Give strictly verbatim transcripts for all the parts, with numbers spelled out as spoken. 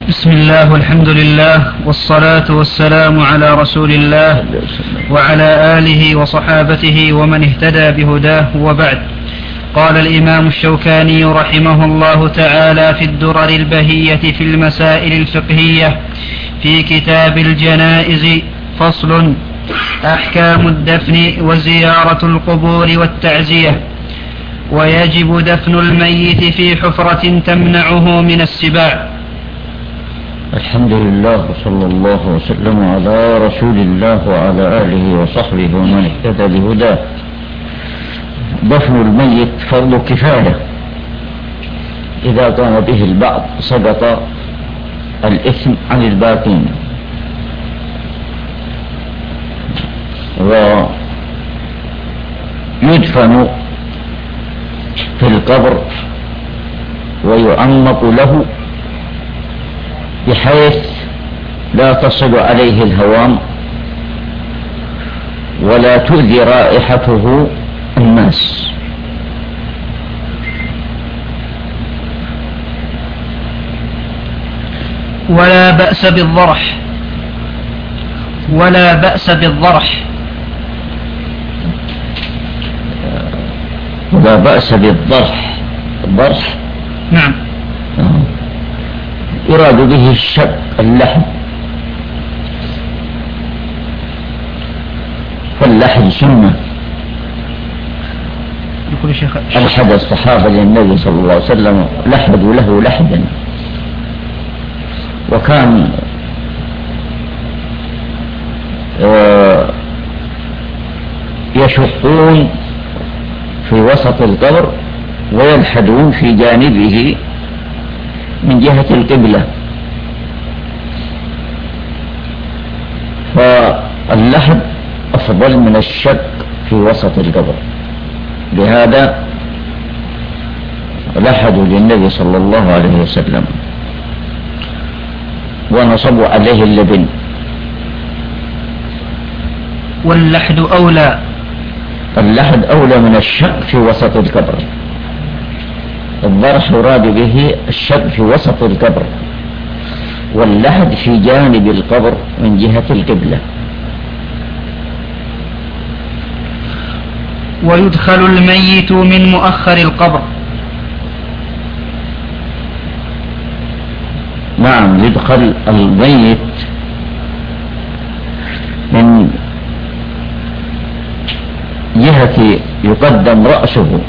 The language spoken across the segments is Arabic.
بسم الله والحمد لله والصلاة والسلام على رسول الله وعلى آله وصحابته ومن اهتدى بهداه وبعد. قال الإمام الشوكاني رحمه الله تعالى في الدرر البهية في المسائل الفقهية في كتاب الجنائز: فصل: أحكام الدفن وزيارة القبور والتعزية. ويجب دفن الميت في حفرة تمنعه من السباع. الحمد لله وصلى الله وسلم على رسول الله وعلى آله وصحبه ومن اهتدى بهداه. دفن الميت فرض كفاية، إذا قام به البعض سقط الإثم عن الباقين. ويدفن في القبر ويعمق له بحيث لا تصل عليه الهوام ولا تؤذي رائحته الناس. ولا بأس بالضرح ولا بأس بالضرح ولا بأس بالضرح. الضرح نعم يراد به الشق اللحم، فاللحم سنة. ألحد الصحابة للنبي صلى الله عليه وسلم، لحدوا له لحدا، وكان يشقون في وسط القبر ويلحدون في جانبه من جهة القبلة، فاللحد أفضل من الشق في وسط القبر. لهذا لحدوا للنبي صلى الله عليه وسلم ونصبوا عليه اللبن. واللحد أولى اللحد أولى من الشق في وسط القبر. الضرح يراد به الشق في وسط القبر، واللحد في جانب القبر من جهة القبلة. ويدخل الميت من مؤخر القبر. نعم، يدخل الميت من جهة يقدم رأسه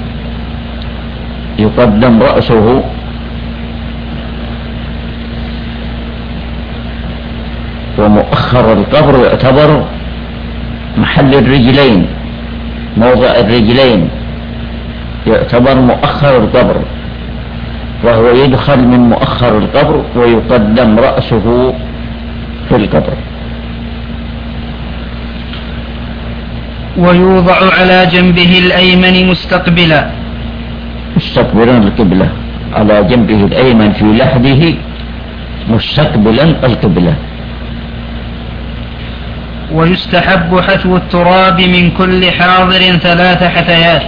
يقدم رأسه ومؤخر القبر يعتبر محل الرجلين، موضع الرجلين يعتبر مؤخر القبر، وهو يدخل من مؤخر القبر ويقدم رأسه في القبر. ويوضع على جنبه الأيمن مستقبلا مستقبلا القبلة، على جنبه الأيمن في لحده مستقبلا القبلة. ويستحب حثو التراب من كل حاضر ثلاث حثيات.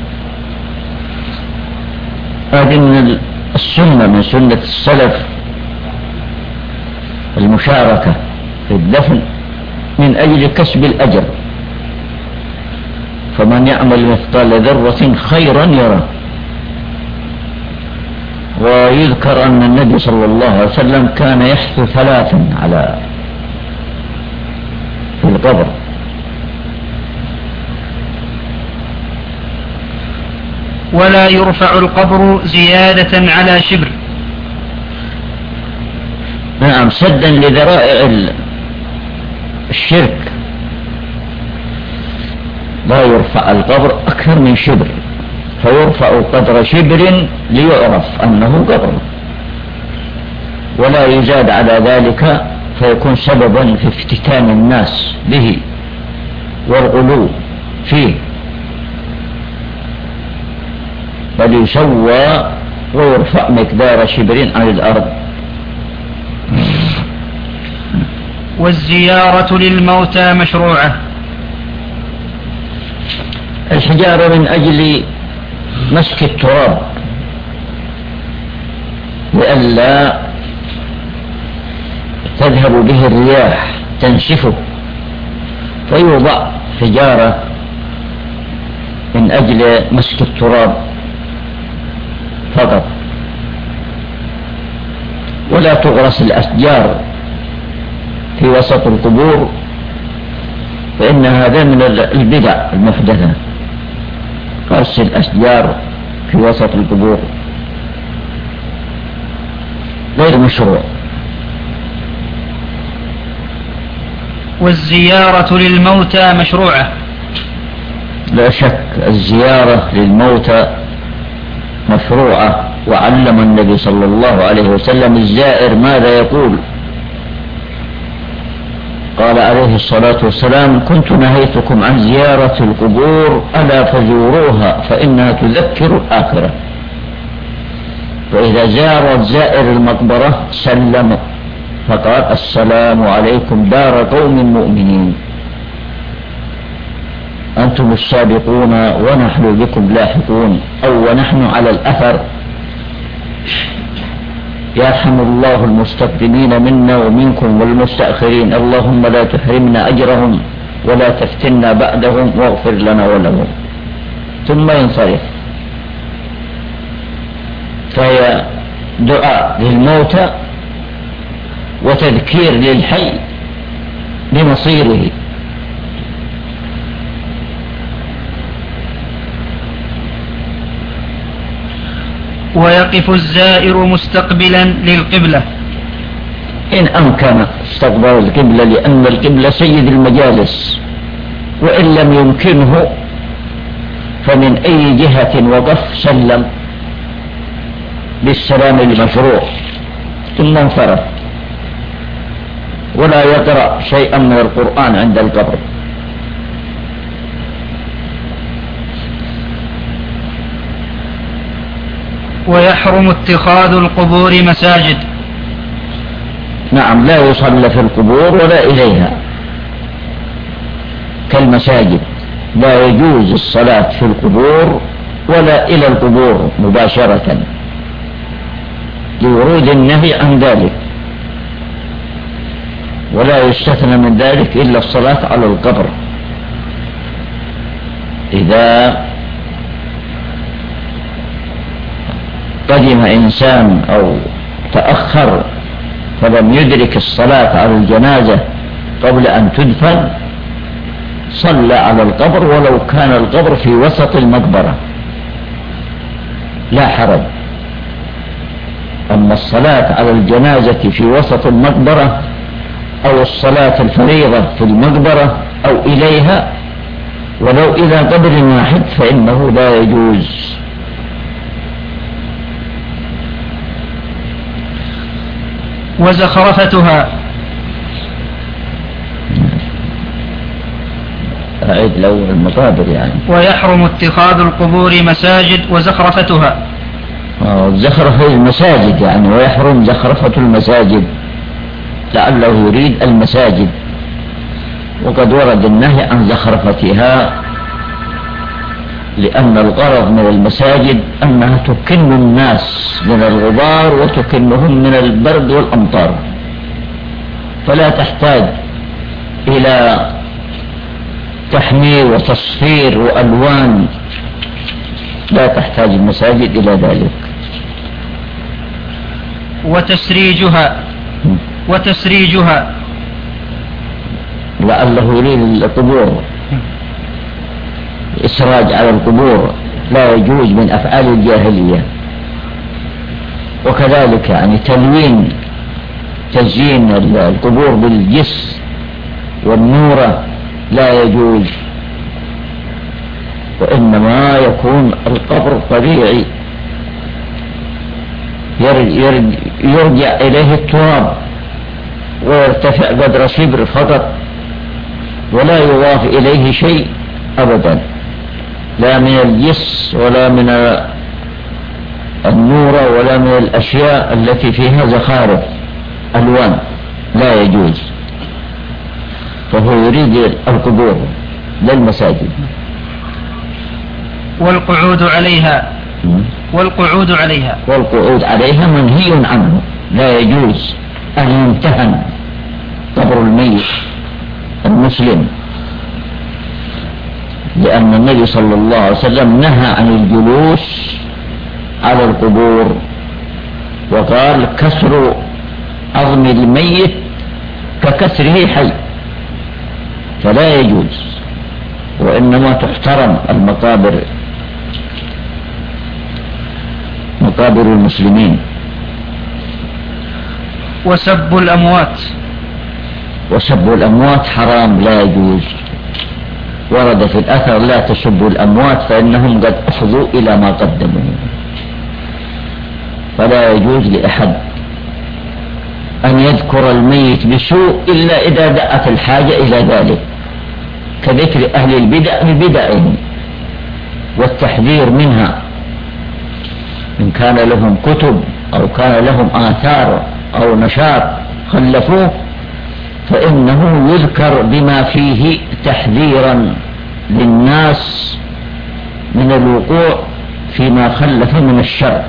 هذه من السنة، من سنة السلف المشاركة في الدفن من أجل كسب الأجر، فمن يعمل مثقال ذرة خيرا يره. ويذكر أن النبي صلى الله عليه وسلم كان يحثو ثلاثا على في القبر. ولا يرفع القبر زيادة على شبر. نعم، سدا لذرائع الشرك، لا يرفع القبر أكثر من شبر، فيرفع قدر شبر ليعرف أنه قبر، ولا يزاد على ذلك فيكون سببا في افتتان الناس به والغلو فيه، بل يسوى ويرفع مقدار شبر عن الأرض. والزيارة للموتى مشروعة. الحجارة من أجل مسك التراب لئلا تذهب به الرياح تنسفه، فيوضع حجارة من أجل مسك التراب فقط، ولا تغرس الأشجار في وسط القبور، فإن هذا من البدع المحدثة، غرس الأشجار في وسط القبور غير مشروع. والزيارة للموتى مشروعة؟ لا شك الزيارة للموتى مشروعة، وعلم النبي صلى الله عليه وسلم الزائر ماذا يقول. قال عليه الصلاة والسلام: كنت نهيتكم عن زيارة القبور ألا فزوروها فإنها تذكر الآخرة. فإذا زار الزائر المقبرة سلم فقال: السلام عليكم دار قوم مؤمنين، أنتم السابقون ونحن بكم لاحقون، أو ونحن على الأثر، يرحم الله المستقدمين منا ومنكم والمستأخرين، اللهم لا تحرمنا أجرهم ولا تفتنا بعدهم واغفر لنا ولهم، ثم ينصرف. فهي دعاء للموتى وتذكير للحي بمصيره. ويقف الزائر مستقبلا للقبلة إن أمكن استقبال القبلة، لأن القبلة سيد المجالس، وإن لم يمكنه فمن أي جهة وقف سلم بالسلام المشروع ثم انصرف، ولا يقرأ شيئا من القرآن عند القبر. ويحرم اتخاذ القبور مساجد؟ نعم، لا يصلى في القبور ولا إليها كالمساجد، لا يجوز الصلاة في القبور ولا إلى القبور مباشرة لورود النهي عن ذلك، ولا يستثنى من ذلك إلا الصلاة على القبر. إذا قدم إنسان أو تأخر فلم يدرك الصلاة على الجنازة قبل أن تدفن صلى على القبر ولو كان القبر في وسط المقبرة لا حرج. أما الصلاة على الجنازة في وسط المقبرة أو الصلاة الفريضة في المقبرة أو إليها ولو إلى قبر واحد فإنه لا يجوز. وزخرفتها؟ أعيد لو المقابر يعني. ويحرم اتخاذ القبور مساجد وزخرفتها. زخرفة المساجد يعني، ويحرم زخرفة المساجد، لعله يريد المساجد، وقد ورد النهي عن زخرفتها، لأن الغرض من المساجد أنها تكن الناس من الغبار وتكنهم من البرد والأمطار، فلا تحتاج إلى تحمير وتصفير وألوان، لا تحتاج المساجد إلى ذلك. وتسريجها وتسريجها لعله يريد القبور، إسراج على القبور لا يجوز، من أفعال الجاهلية. وكذلك يعني تلوين تزيين القبور بالجس والنورة لا يجوز، وإنما يكون القبر طبيعي يرجع إليه التراب ويرتفع قدر شبر فقط، ولا يضاف إليه شيء أبدا، لا من الجس ولا من النور ولا من الأشياء التي فيها زخارف ألوان، لا يجوز. فهو يريد القبور للمساجد. والقعود عليها والقعود عليها والقعود عليها منهي عنه، لا يجوز أن يمتهن المسلم، لأن النبي صلى الله عليه وسلم نهى عن الجلوس على القبور، وقال كسر عظم الميت ككسره حي، فلا يجوز، وإنما تحترم المقابر، مقابر المسلمين. وسب الأموات وسب الأموات حرام لا يجوز، ورد في الأثر لا تسبوا الأموات فإنهم قد أفضوا إلى ما قدموا، فلا يجوز لأحد أن يذكر الميت بسوء إلا إذا دعت الحاجة إلى ذلك، كذكر أهل البدع ببدعهم والتحذير منها، إن كان لهم كتب أو كان لهم آثار أو نشاط خلفوه فإنه يذكر بما فيه تحذيرا للناس من الوقوع فيما خلف من الشر.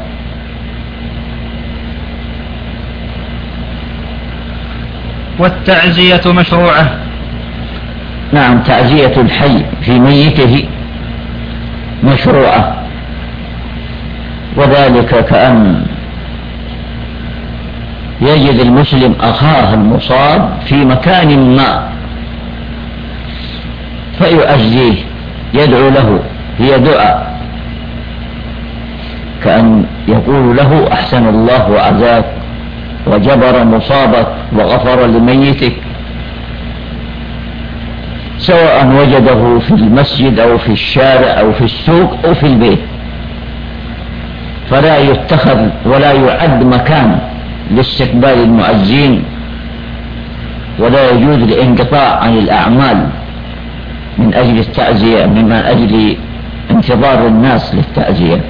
والتعزية مشروعة. نعم، تعزية الحي في ميته مشروعة، وذلك كأن يجد المسلم أخاه المصاب في مكان ما فيعزيه، يدعو له، هي دعاء، كأن يقول له أحسن الله وعزاك وجبر مصابك وغفر لميتك، سواء وجده في المسجد أو في الشارع أو في السوق أو في البيت، فلا يتخذ ولا يعد مكان لاستقبال المعزين، ولا يجوز الانقطاع عن الأعمال من أجل التعزية، من أجل انتظار الناس للتعزية،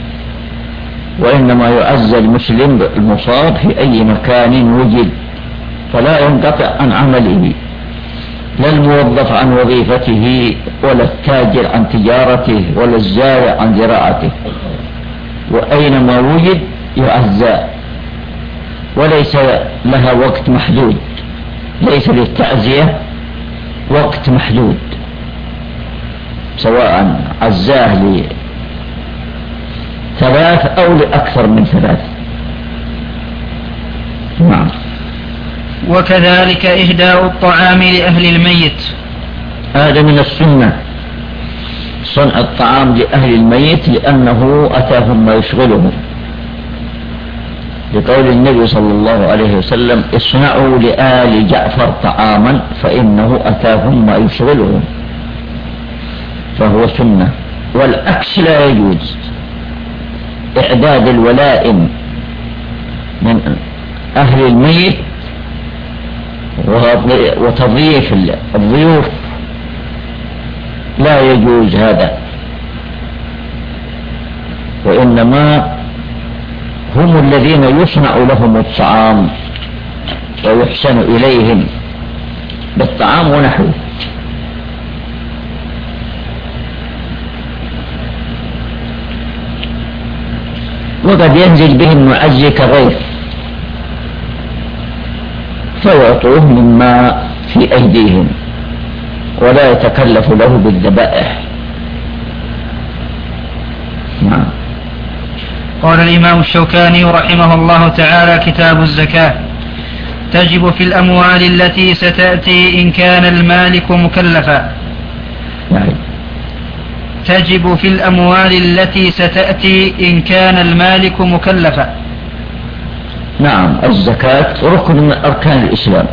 وإنما يعزى المسلم المصاب في أي مكان وجد، فلا ينقطع عن عمله، لا الموظف عن وظيفته ولا التاجر عن تجارته ولا الزارع عن زراعته، وأينما وجد يعزى، وليس لها وقت محدود، ليس للتعزية وقت محدود، سواء عزاه لثلاث أو لأكثر من ثلاث. نعم. وكذلك إهداء الطعام لأهل الميت، هذا من السنة، صنع الطعام لأهل الميت، لأنه أتاهم ما يشغلهم، لقول النبي صلى الله عليه وسلم اصنعوا لآل جعفر طعاما فإنه أتاهم ما يشغلهم، فهو سنة. والعكس لا يجوز، إعداد الولائم من أهل الميت وتضييف الضيوف لا يجوز هذا، وإنما هم الذين يصنع لهم الطعام ويحسن إليهم بالطعام ونحوه. وقد ينزل بهم معزي كغيث فيعطوه مما في أيديهم ولا يتكلف له بالذبائح. نعم. قال الإمام الشوكاني رحمه الله تعالى: كتاب الزكاة: تجب في الأموال التي ستأتي إن كان المالك مكلفا. نعم. تجب في الأموال التي ستأتي إن كان المالك مكلفا. نعم، الزكاة ركن من أركان الإسلام،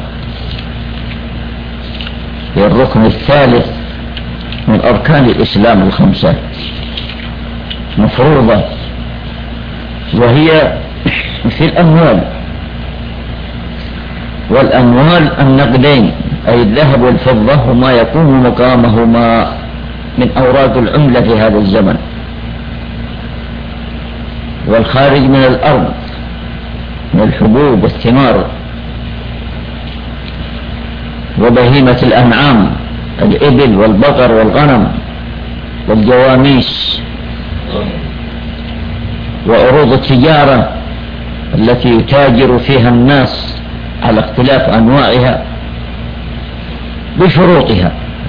هي الركن الثالث من أركان الإسلام الخمسة، مفروضة، وهي في الأموال، والأموال النقدين أي الذهب والفضة وما يكون مقامهما من أوراق العملة في هذا الزمن، والخارج من الأرض من الحبوب والثمار وبهيمة الأنعام، الإبل والبقر والغنم والجواميس، وعروض التجارة التي يتاجر فيها الناس على اختلاف أنواعها، بشروطها،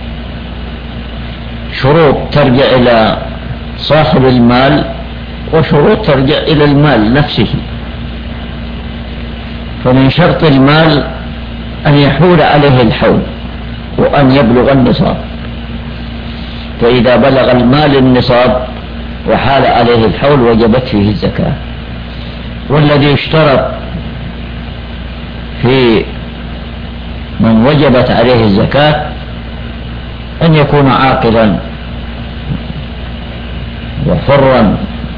شروط ترجع إلى صاحب المال وشروط ترجع إلى المال نفسه. فمن شرط المال أن يحول عليه الحول وأن يبلغ النصاب، فإذا بلغ المال النصاب وحال عليه الحول وجبت فيه الزكاة. والذي يشترط في من وجبت عليه الزكاة أن يكون عاقلا وحرا،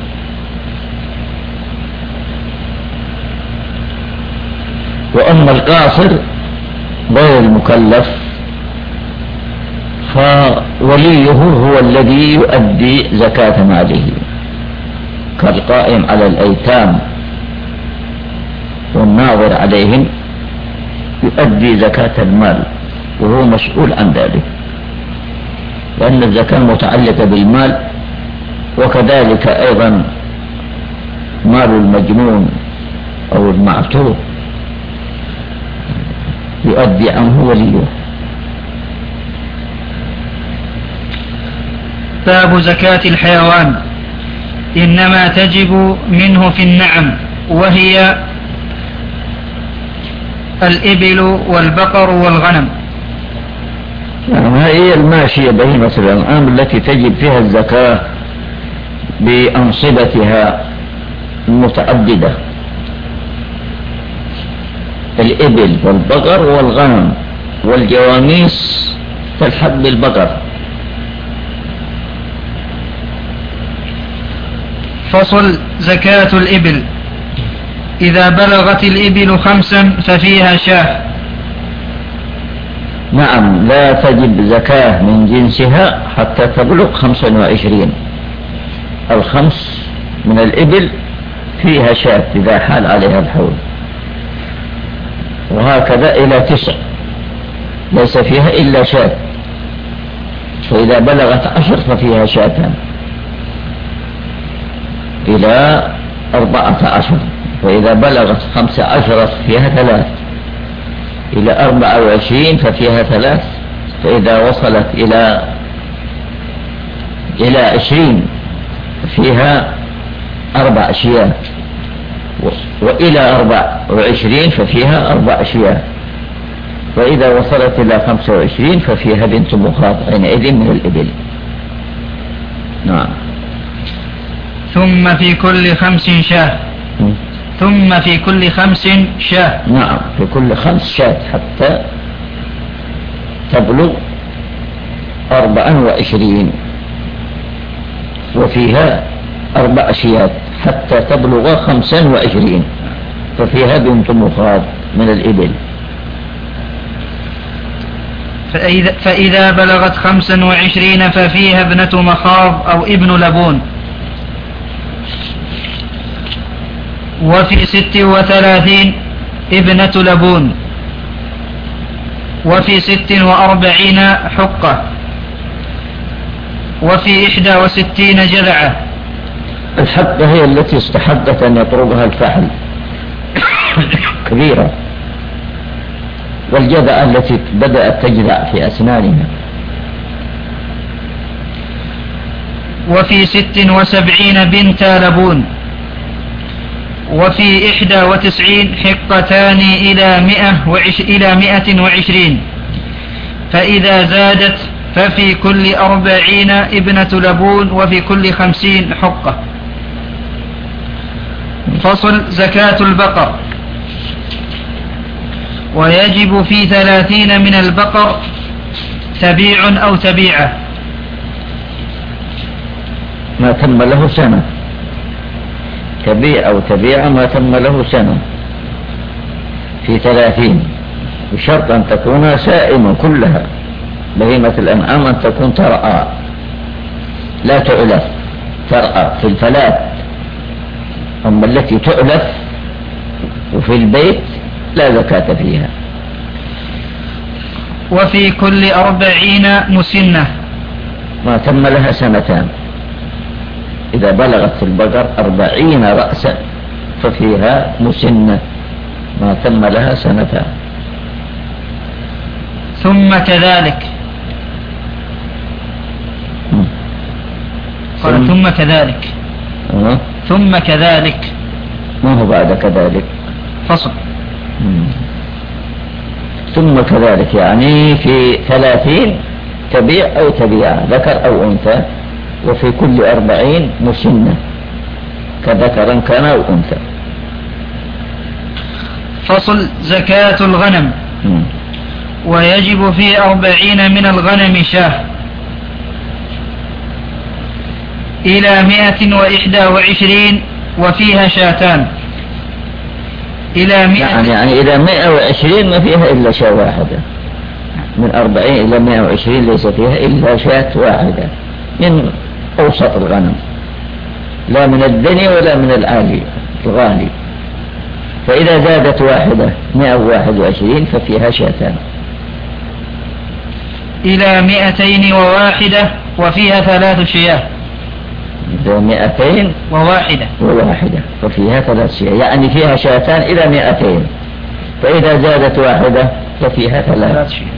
وأما القاصر غير المكلف فوليه هو الذي يؤدي زكاة ماله، كالقائم على الأيتام والناظر عليهم يؤدي زكاة المال وهو مسؤول عن ذلك، لأن الزكاة متعلقة بالمال، وكذلك أيضا مال المجنون أو المعتوه يؤدي عنه وليه. باب زكاة الحيوان. إنما تجب منه في النعم، وهي الإبل والبقر والغنم. نعم، هي الماشية بهيمة الأنعام التي تجب فيها الزكاة بأنصبتها المتعددة، الإبل والبقر والغنم والجواميس تلحق بالبقر. فصل. زكاة الإبل. إذا بلغت الإبل خمسا ففيها شاة. نعم، لا تجب زكاة من جنسها حتى تبلغ خمسا وعشرين. الخمس من الإبل فيها شاة إذا حال عليها الحول، وهكذا إلى تسع ليس فيها إلا شاة، فإذا بلغت عشر ففيها شاتان، إلى أربعة عشر، فإذا بلغت خمسة عشر فيها ثلاث، إلى أربعة وعشرين ففيها ثلاث، فإذا وصلت إلى إلى عشرين فيها أربع أشياء، وإلى أربع وعشرين ففيها أربع أشياء، وإذا وصلت إلى خمسة وعشرين ففيها بنت مخاض حينئذ من الإبل. نعم. ثم في كل خمس شاة. ثم في كل خمس شاة. نعم، في كل خمس شاة حتى تبلغ أربعا وعشرين، وفيها أربع أشياء حتى تبلغ خمسا وعشرين ففيها بنت مخاض من الإبل. فإذا, فإذا بلغت خمسا وعشرين ففيها ابنة مخاض أو ابن لبون. وفي ست وثلاثين ابنة لبون. وفي ست وأربعين حقة. وفي إحدى وستين جذعة. الحقة هي التي استحقت أن يطرقها الفحل كبيرة، والجذعة التي بدأت تجذع في أسنانها. وفي ست وسبعين بنت لبون. وفي إحدى وتسعين حقتان إلى مئة وعش إلى مئة وعشرين، فإذا زادت ففي كل أربعين ابنة لبون، وفي كل خمسين حقة. فصل. زكاة البقر. ويجب في ثلاثين من البقر تبيع أو تبيعة ما تم له سنة، تبيع أو تبيع ما تم له سنة في ثلاثين، بشرط أن تكون سائمة كلها. بهيمة الأنعام أن تكون ترعى لا تؤلف، ترعى في الفلات، أما التي تؤلف وفي البيت لا زكاة فيها. وفي كل أربعين مسنة ما تم لها سنتان. إذا بلغت في البقر أربعين رأسا ففيها مسنة ما تم لها سنتان. ثم كذلك قال ثم كذلك أه. ثم كذلك ما هو بعد كذلك فصل. مم. ثم كذلك يعني في ثلاثين تبيع أو تبيع ذكر أو أنثى، وفي كل أربعين مسنة كذكرا كان أو أنثى. فصل. زكاة الغنم. مم. ويجب في أربعين من الغنم شاه إلى مائة وإحدى وعشرين وفيها شاتان. إلى مائة يعني, يعني إلى مائة وعشرين ما فيها إلا شاة واحدة، من أربعين إلى مائة وعشرين ليس فيها إلا شاة واحدة من أوسط الغنم، لا من الدني ولا من العالي الغالي. فإذا زادت واحدة مائة وواحد وعشرين ففيها شاتان. إلى مائتين وواحدة وفيها ثلاث شياه. إلى مائتين وواحدة وواحدة ففيها ثلاث شياه، يعني فيها شاتان إلى مائتين، فإذا زادت واحدة ففيها ثلاث شياه.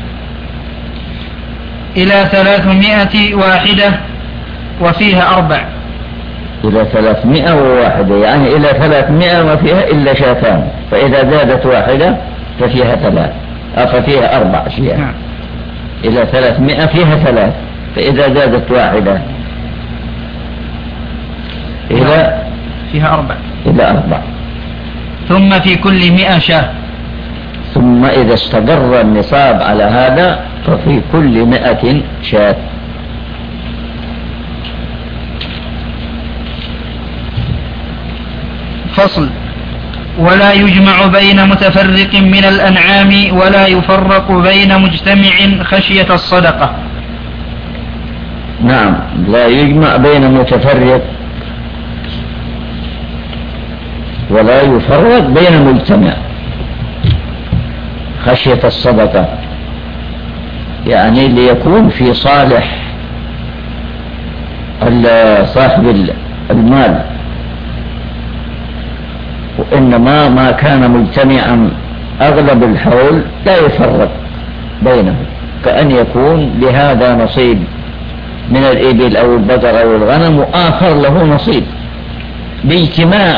إلى ثلاثمائة واحدة وفيها أربع. إلى ثلاثمائة وواحدة يعني إلى ثلاثمائة ما فيها إلا شاتان، فإذا زادت واحدة ففيها ثلاث ففيها أربع شياه. نعم. إلى ثلاثمائة فيها ثلاث، فإذا زادت واحدة إلى فيها أربع إلى أربع. ثم في كل مئة شاه. ثم إذا استقر النصاب على هذا ففي كل مئة شاة. فصل. ولا يجمع بين متفرق من الأنعام ولا يفرق بين مجتمع خشية الصدقة. نعم، لا يجمع بين متفرق ولا يفرق بين مجتمع خشية الصدقة، يعني ليكون في صالح صاحب المال، وإنما ما كان مجتمعا أغلب الحول لا يفرق بينه، كأن يكون لهذا نصيب من الإبل أو البقر أو الغنم وآخر له نصيب، باجتماع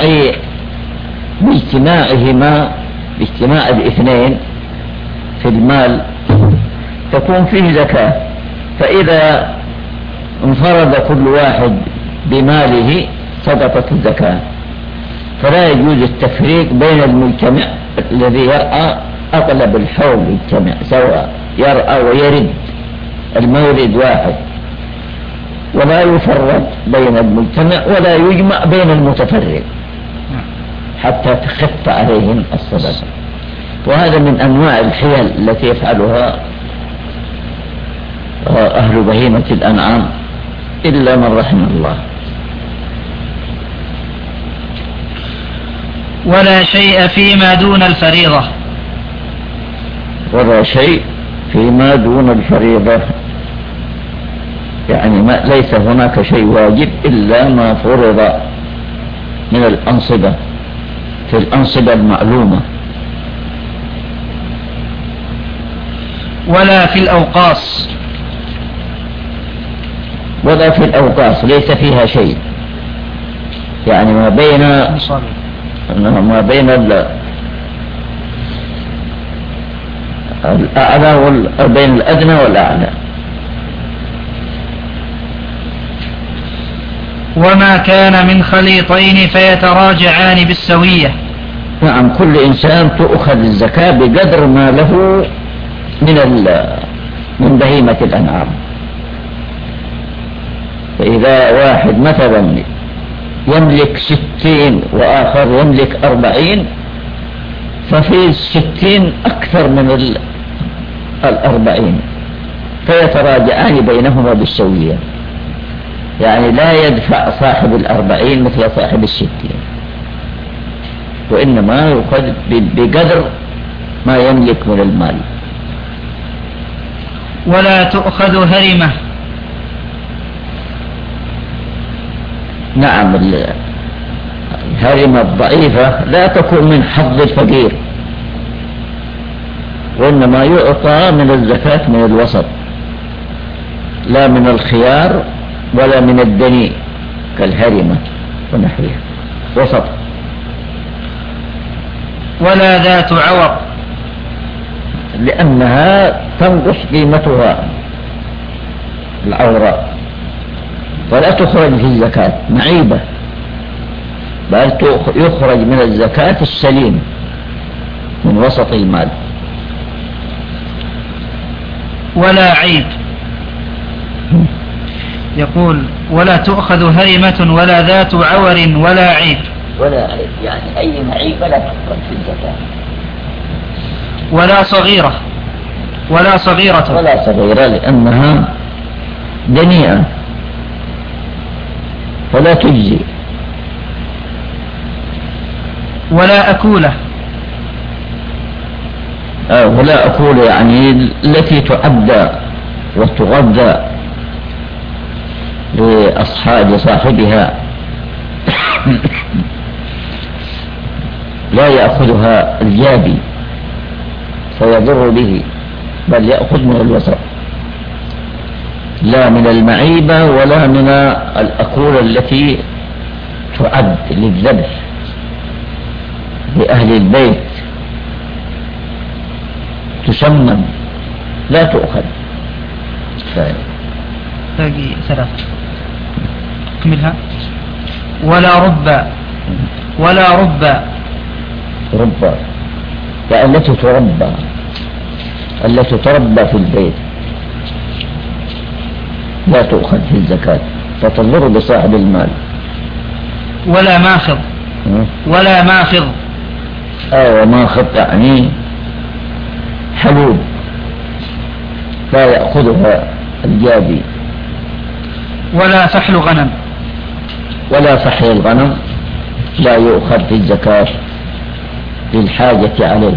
باجتماعهما باجتماع الاثنين في المال تكون فيه زكاة. فإذا انفرد كل واحد بماله سقطت الزكاة، فلا يجوز التفريق بين المجتمع الذي يرعى أغلب الحول يجتمع سواء يرعى ويرد المورد واحد، ولا يفرق بين المجتمع ولا يجمع بين المتفرق حتى تخف عليهم الصدقة. وهذا من أنواع الحيل التي يفعلها أهل بهيمة الأنعام إلا من رحم الله. ولا شيء فيما دون الفريضة. ولا شيء فيما دون الفريضة يعني ما ليس هناك شيء واجب إلا ما فرض من الأنصبة في الأنصبة المعلومة. ولا في الأوقاص. ولا في الأوقاص ليس فيها شيء، يعني ما بين ما بين الأعلى وال... بين الأدنى والأعلى. وما كان من خليطين فيتراجعان بالسوية. نعم، كل إنسان تؤخذ الزكاة بقدر ما له من ال... من بهيمة الأنعام. فإذا واحد مثلا يملك ستين وآخر يملك أربعين، ففي الستين أكثر من ال... الأربعين، فيتراجعان بينهما بالسوية، يعني لا يدفع صاحب الأربعين مثل صاحب الستين، وإنما يؤخذ بقدر ما يملك من المال. ولا تؤخذ هرمة. نعم، الهرمة الضعيفة لا تكون من حظ الفقير، وإنما يعطى من الزكاة من الوسط، لا من الخيار ولا من الدني كالهرمة ونحوها، وسط. ولا ذات عوض، لأنها تنقص قيمتها العوراء، ولا تخرج في الزكاة معيبة، بل يخرج من الزكاة السليم من وسط المال. ولا عيب، يقول ولا تؤخذ هرمة ولا ذات عور ولا عيب. ولا عيب يعني أي معيبة لا تخرج في الزكاة. ولا صغيرة، ولا صغيرة، ولا صغيرة لأنها دنيئة ولا تجزي. ولا أكولة، آه ولا أكولة يعني التي تعدى وتغذى لأصحاب صاحبها لا يأخذها الجابي فيضر به، بل يأخذ من الوسط، لا من المعيبة ولا من الأكولة التي تعد للذبح لأهل البيت، تسمن لا تؤخذ. باقي ثلاث اكملها. ولا ربا، ولا ربا، ربا يعني التي تربى، التي تربى في البيت لا تؤخذ في الزكاة فتضر بصاحب المال. ولا ماخذ، ولا ماخذ، أو ماخذ يعني حلوب لا يأخذها الجابي. ولا فحل غنم، ولا فحل الغنم لا يؤخذ في الزكاة للحاجة عليه.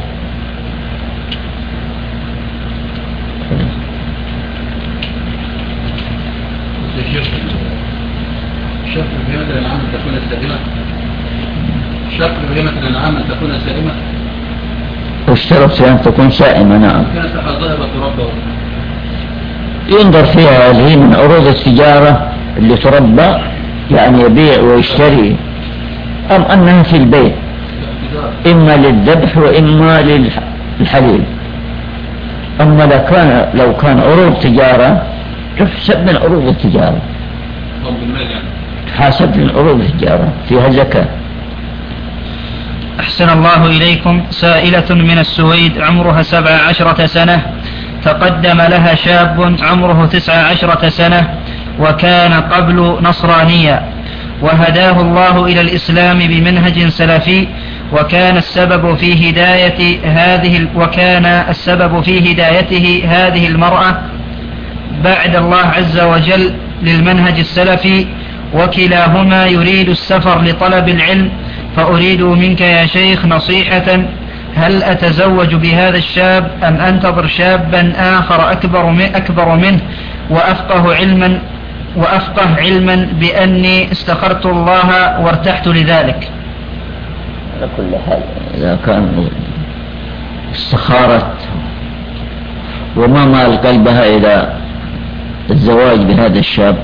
شرط بهيمة الأنعام أن تكون سائمة، شرط بهيمة الأنعام أن تكون سائمة، والشرط أن تكون سائمة. نعم. كانت حظائب تربى، ينظر فيها هل هي من عروض التجارة اللي تربى يعني يبيع ويشتري، أم أنها في البيت إما للذبح وإما للحليب. أما لو كان لو كان عروض تجارة تحسب من عروض التجارة، تحاسب من عروض التجارة فيها زكاة. أحسن الله إليكم. سائلة من السويد عمرها سبع عشرة سنة، تقدم لها شاب عمره تسع عشرة سنة وكان قبل نصرانيا، وهداه الله إلى الإسلام بمنهج سلفي، وكان السبب في هداية هذه وكان السبب في هدايته هذه المرأة بعد الله عز وجل للمنهج السلفي، وكلاهما يريد السفر لطلب العلم، فأريد منك يا شيخ نصيحة، هل أتزوج بهذا الشاب أم أنتظر شابا آخر أكبر من أكبر منه وأفقه علما وأفقه علما بأني استخرت الله وارتحت لذلك؟ على كل حال إذا كان استخارت وما مال قلبها إلى الزواج بهذا الشاب،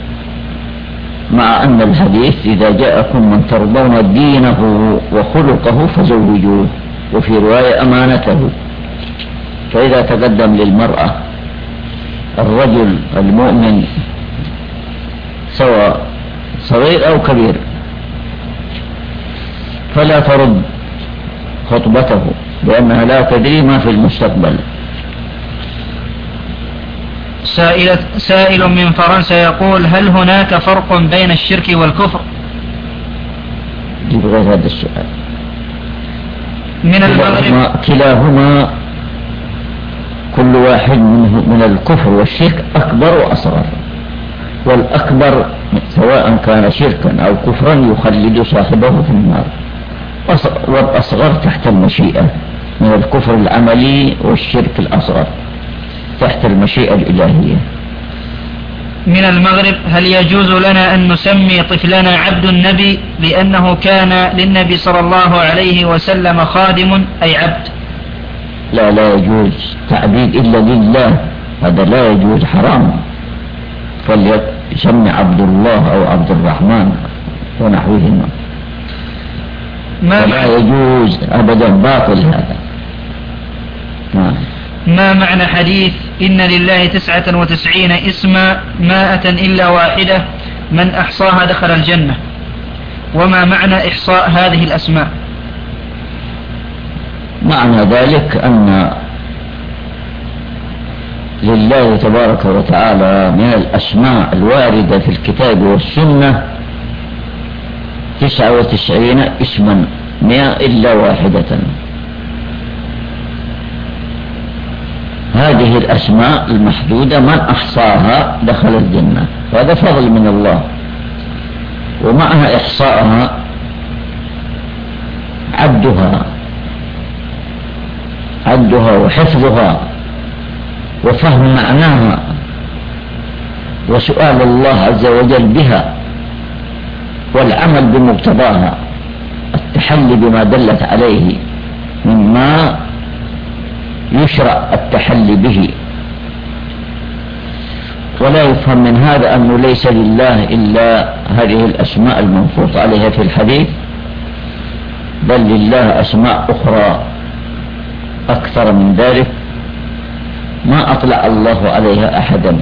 مع أن الحديث إذا جاءكم من ترضون دينه وخلقه فزوجوه، وفي رواية أمانته. فإذا تقدم للمرأة الرجل المؤمن سواء صغير أو كبير فلا ترد خطبته، لأنها لا تدري ما في المستقبل. سائل, سائل من فرنسا يقول هل هناك فرق بين الشرك والكفر؟ يبغى هذا السؤال. من المغرب كلاهما كل واحد منه من الكفر والشرك أكبر وأصغر، والأكبر سواء كان شركا أو كفرا يخلد صاحبه في النار، والأصغر تحت المشيئة من الكفر العملي والشرك الأصغر تحت المشيئة الإلهية. من المغرب هل يجوز لنا أن نسمي طفلنا عبد النبي لأنه كان للنبي صلى الله عليه وسلم خادم أي عبد؟ لا لا يجوز تعبيد إلا لله، هذا لا يجوز، حرام. فليسمي عبد الله أو عبد الرحمن ونحوهما، لا يجوز أبدا، باطل هذا. نعم. ما معنى حديث إن لله تسعة وتسعين اسما مائة إلا واحدة من أحصاها دخل الجنة؟ وما معنى إحصاء هذه الأسماء؟ معنى ذلك أن لله تبارك وتعالى من الأسماء الواردة في الكتاب والسنة تسعة وتسعين اسما مئة إلا واحدة. هذه الأسماء المحدودة من أحصاها دخل الجنة، وهذا فضل من الله. ومعها إحصاءها عدها عدها وحفظها وفهم معناها وسؤال الله عز وجل بها والعمل بمقتضاها، التحلي بما دلت عليه مما يشرع التحلي به. ولا يفهم من هذا أنه ليس لله إلا هذه الأسماء المنصوص عليها في الحديث، بل لله أسماء أخرى أكثر من ذلك ما أطلع الله عليها أحدا،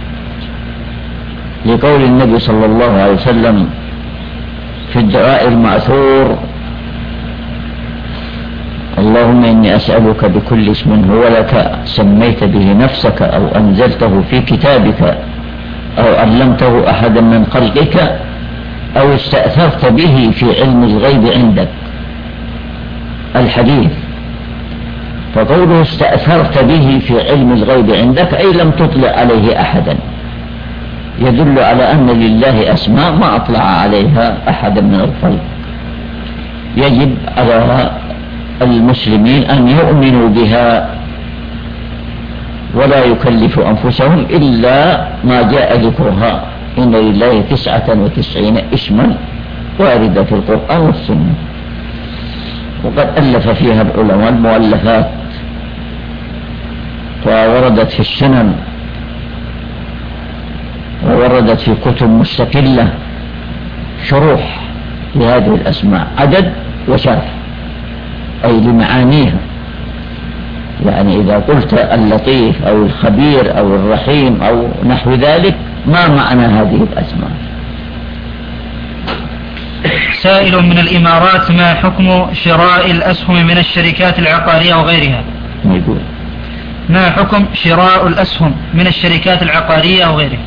لقول النبي صلى الله عليه وسلم في الدعاء المعثور: اللهم إني أسألك بكل اسم هو لك سميت به نفسك أو أنزلته في كتابك أو علمته أحدا من خلقك أو استأثرت به في علم الغيب عندك. الحديث. فقوله استأثرت به في علم الغيب عندك أي لم تطلع عليه أحدا، يدل على أن لله أسماء ما أطلع عليها أحدا من الخلق. يجب على المسلمين أن يؤمنوا بها ولا يكلف أنفسهم إلا ما جاء ذكرها. إن لله تسعة وتسعين اسما واردة في القرآن والسنة، وقد ألف فيها العلماء المؤلفات، ووردت في السنن ووردت في كتب مستقلة شروح لهذه الأسماء، عدد وشرح أي لمعانيها. يعني إذا قلت اللطيف أو الخبير أو الرحيم أو نحو ذلك، ما معنى هذه الأسماء؟ سائل من الإمارات: ما حكم شراء الأسهم من الشركات العقارية وغيرها؟ يقول ما حكم شراء الأسهم من الشركات العقارية وغيرها؟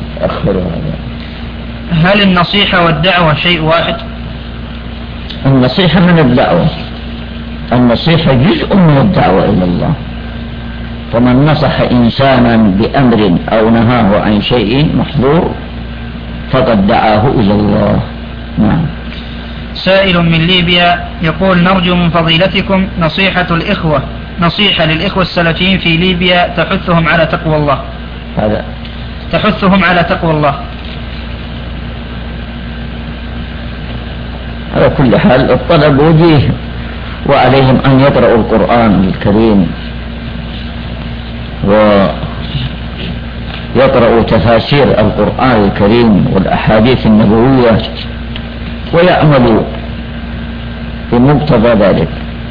هل النصيحة والدعوة شيء واحد؟ النصيحة من الدعوة، النصيحة جزء من الدعوة إلى الله، فمن نصح إنسانا بأمر أو نهاه عن شيء محظور فقد دعاه إلى الله. نعم. سائل من ليبيا يقول: نرجو من فضيلتكم نصيحة الإخوة نصيحة للإخوة السلفيين في ليبيا تحثهم على تقوى الله. هذا تحثهم على تقوى الله. على كل حال الطلب وجيه، وعليهم أن يقرأوا القرآن الكريم ويقرأوا تفاسير القرآن الكريم والأحاديث النبوية ويعملوا بمقتضى ذلك.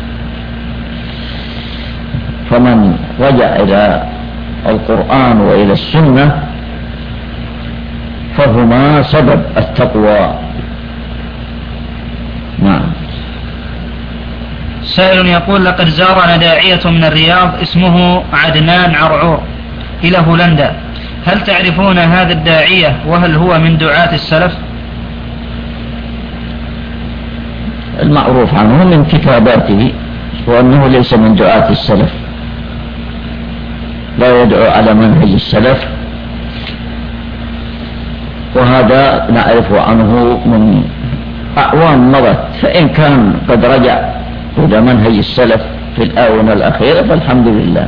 فمن رجع إلى القرآن وإلى السنة فهما سبب التقوى. نعم. سائل يقول: لقد زارنا داعية من الرياض اسمه عدنان عرعور إلى هولندا، هل تعرفون هذا الداعية وهل هو من دعاة السلف؟ المعروف عنه من كتاباته وأنه ليس من دعاة السلف، لا يدعو على منهج السلف، وهذا نعرف عنه من أعوام مضت. فإن كان قد رجع إلى منهج السلف في الآونة الأخيرة فالحمد لله.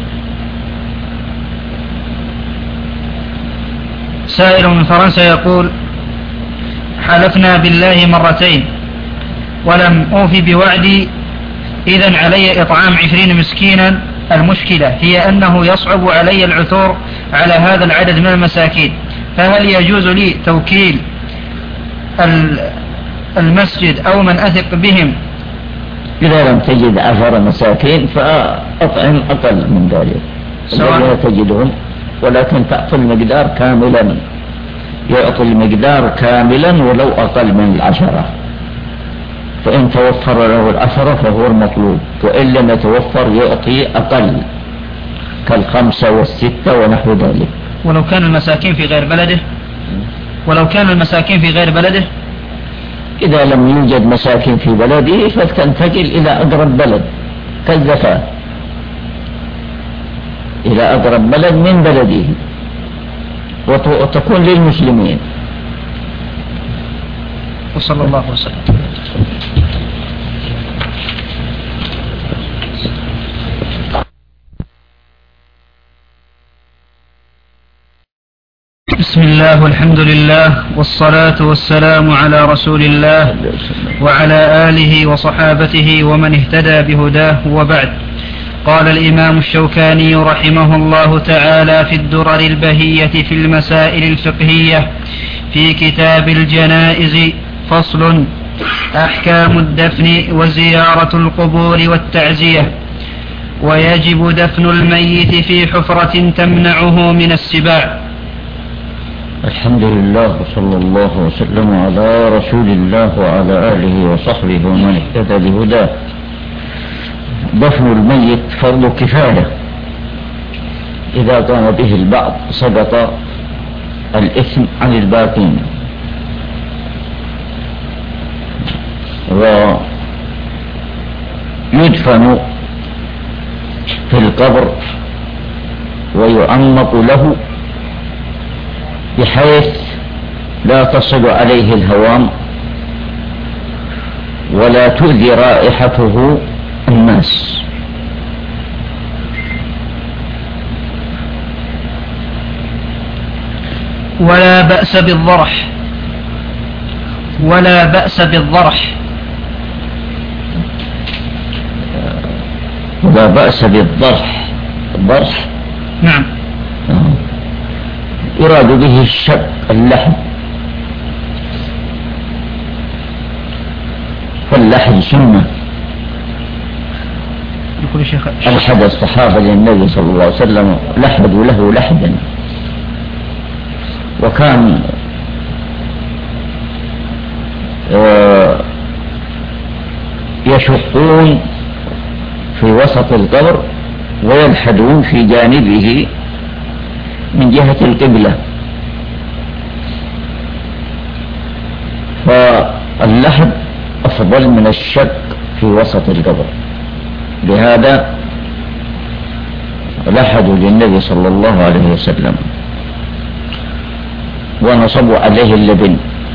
سائل من فرنسا يقول: حلفنا بالله مرتين ولم أوفي بوعدي، إذن علي إطعام عشرين مسكينا المشكلة هي أنه يصعب علي العثور على هذا العدد من المساكين، فهل يجوز لي توكيل المسجد أو من أثق بهم؟ إذا لم تجد عشر مساكين فأطعم أقل من ذلك الذين تجدهم، ولكن تعطي المقدار كاملا، يعطي المقدار كاملا ولو أقل من العشرة، فإن توفر له العشرة فهو المطلوب، وإن لم يتوفر يعطي أقل كالخمسة والستة ونحو ذلك. ولو كان المساكين في غير بلده ولو كان المساكين في غير بلده إذا لم يوجد مساكين في بلده فلتنتقل إلى أقرب بلد كالزكاة، إلى أقرب بلد من بلده وتكون للمسلمين. وصلى الله وسلم. بسم الله والحمد لله والصلاة والسلام على رسول الله وعلى آله وصحابته ومن اهتدى بهداه، وبعد. قال الإمام الشوكاني رحمه الله تعالى في الدرر البهية في المسائل الفقهية في كتاب الجنائز: فصل: أحكام الدفن وزيارة القبور والتعزية. ويجب دفن الميت في حفرة تمنعه من السباع. الحمد لله وصلى الله وسلم على رسول الله وعلى آله وصحبه ومن اهتدى بهداه. دفن الميت فرض كفاية، إذا قام به البعض سقط الإثم عن الباقين. ويدفن في القبر ويعمق له بحيث لا تصل عليه الهوام ولا تؤذي رائحته الناس. ولا بأس بالضرح ولا بأس بالضرح ولا بأس بالضرح. الضرح نعم يراد به الشق اللحم، فاللحم سنة. ألحد الصحابة للنبي صلى الله عليه وسلم، لحدوا له لحدا، وكان يشقون في وسط القبر ويلحدون في جانبه من جهة القبلة، فاللحد أفضل من الشق في وسط القبر، لهذا لحدوا للنبي صلى الله عليه وسلم ونصبوا عليه اللبن.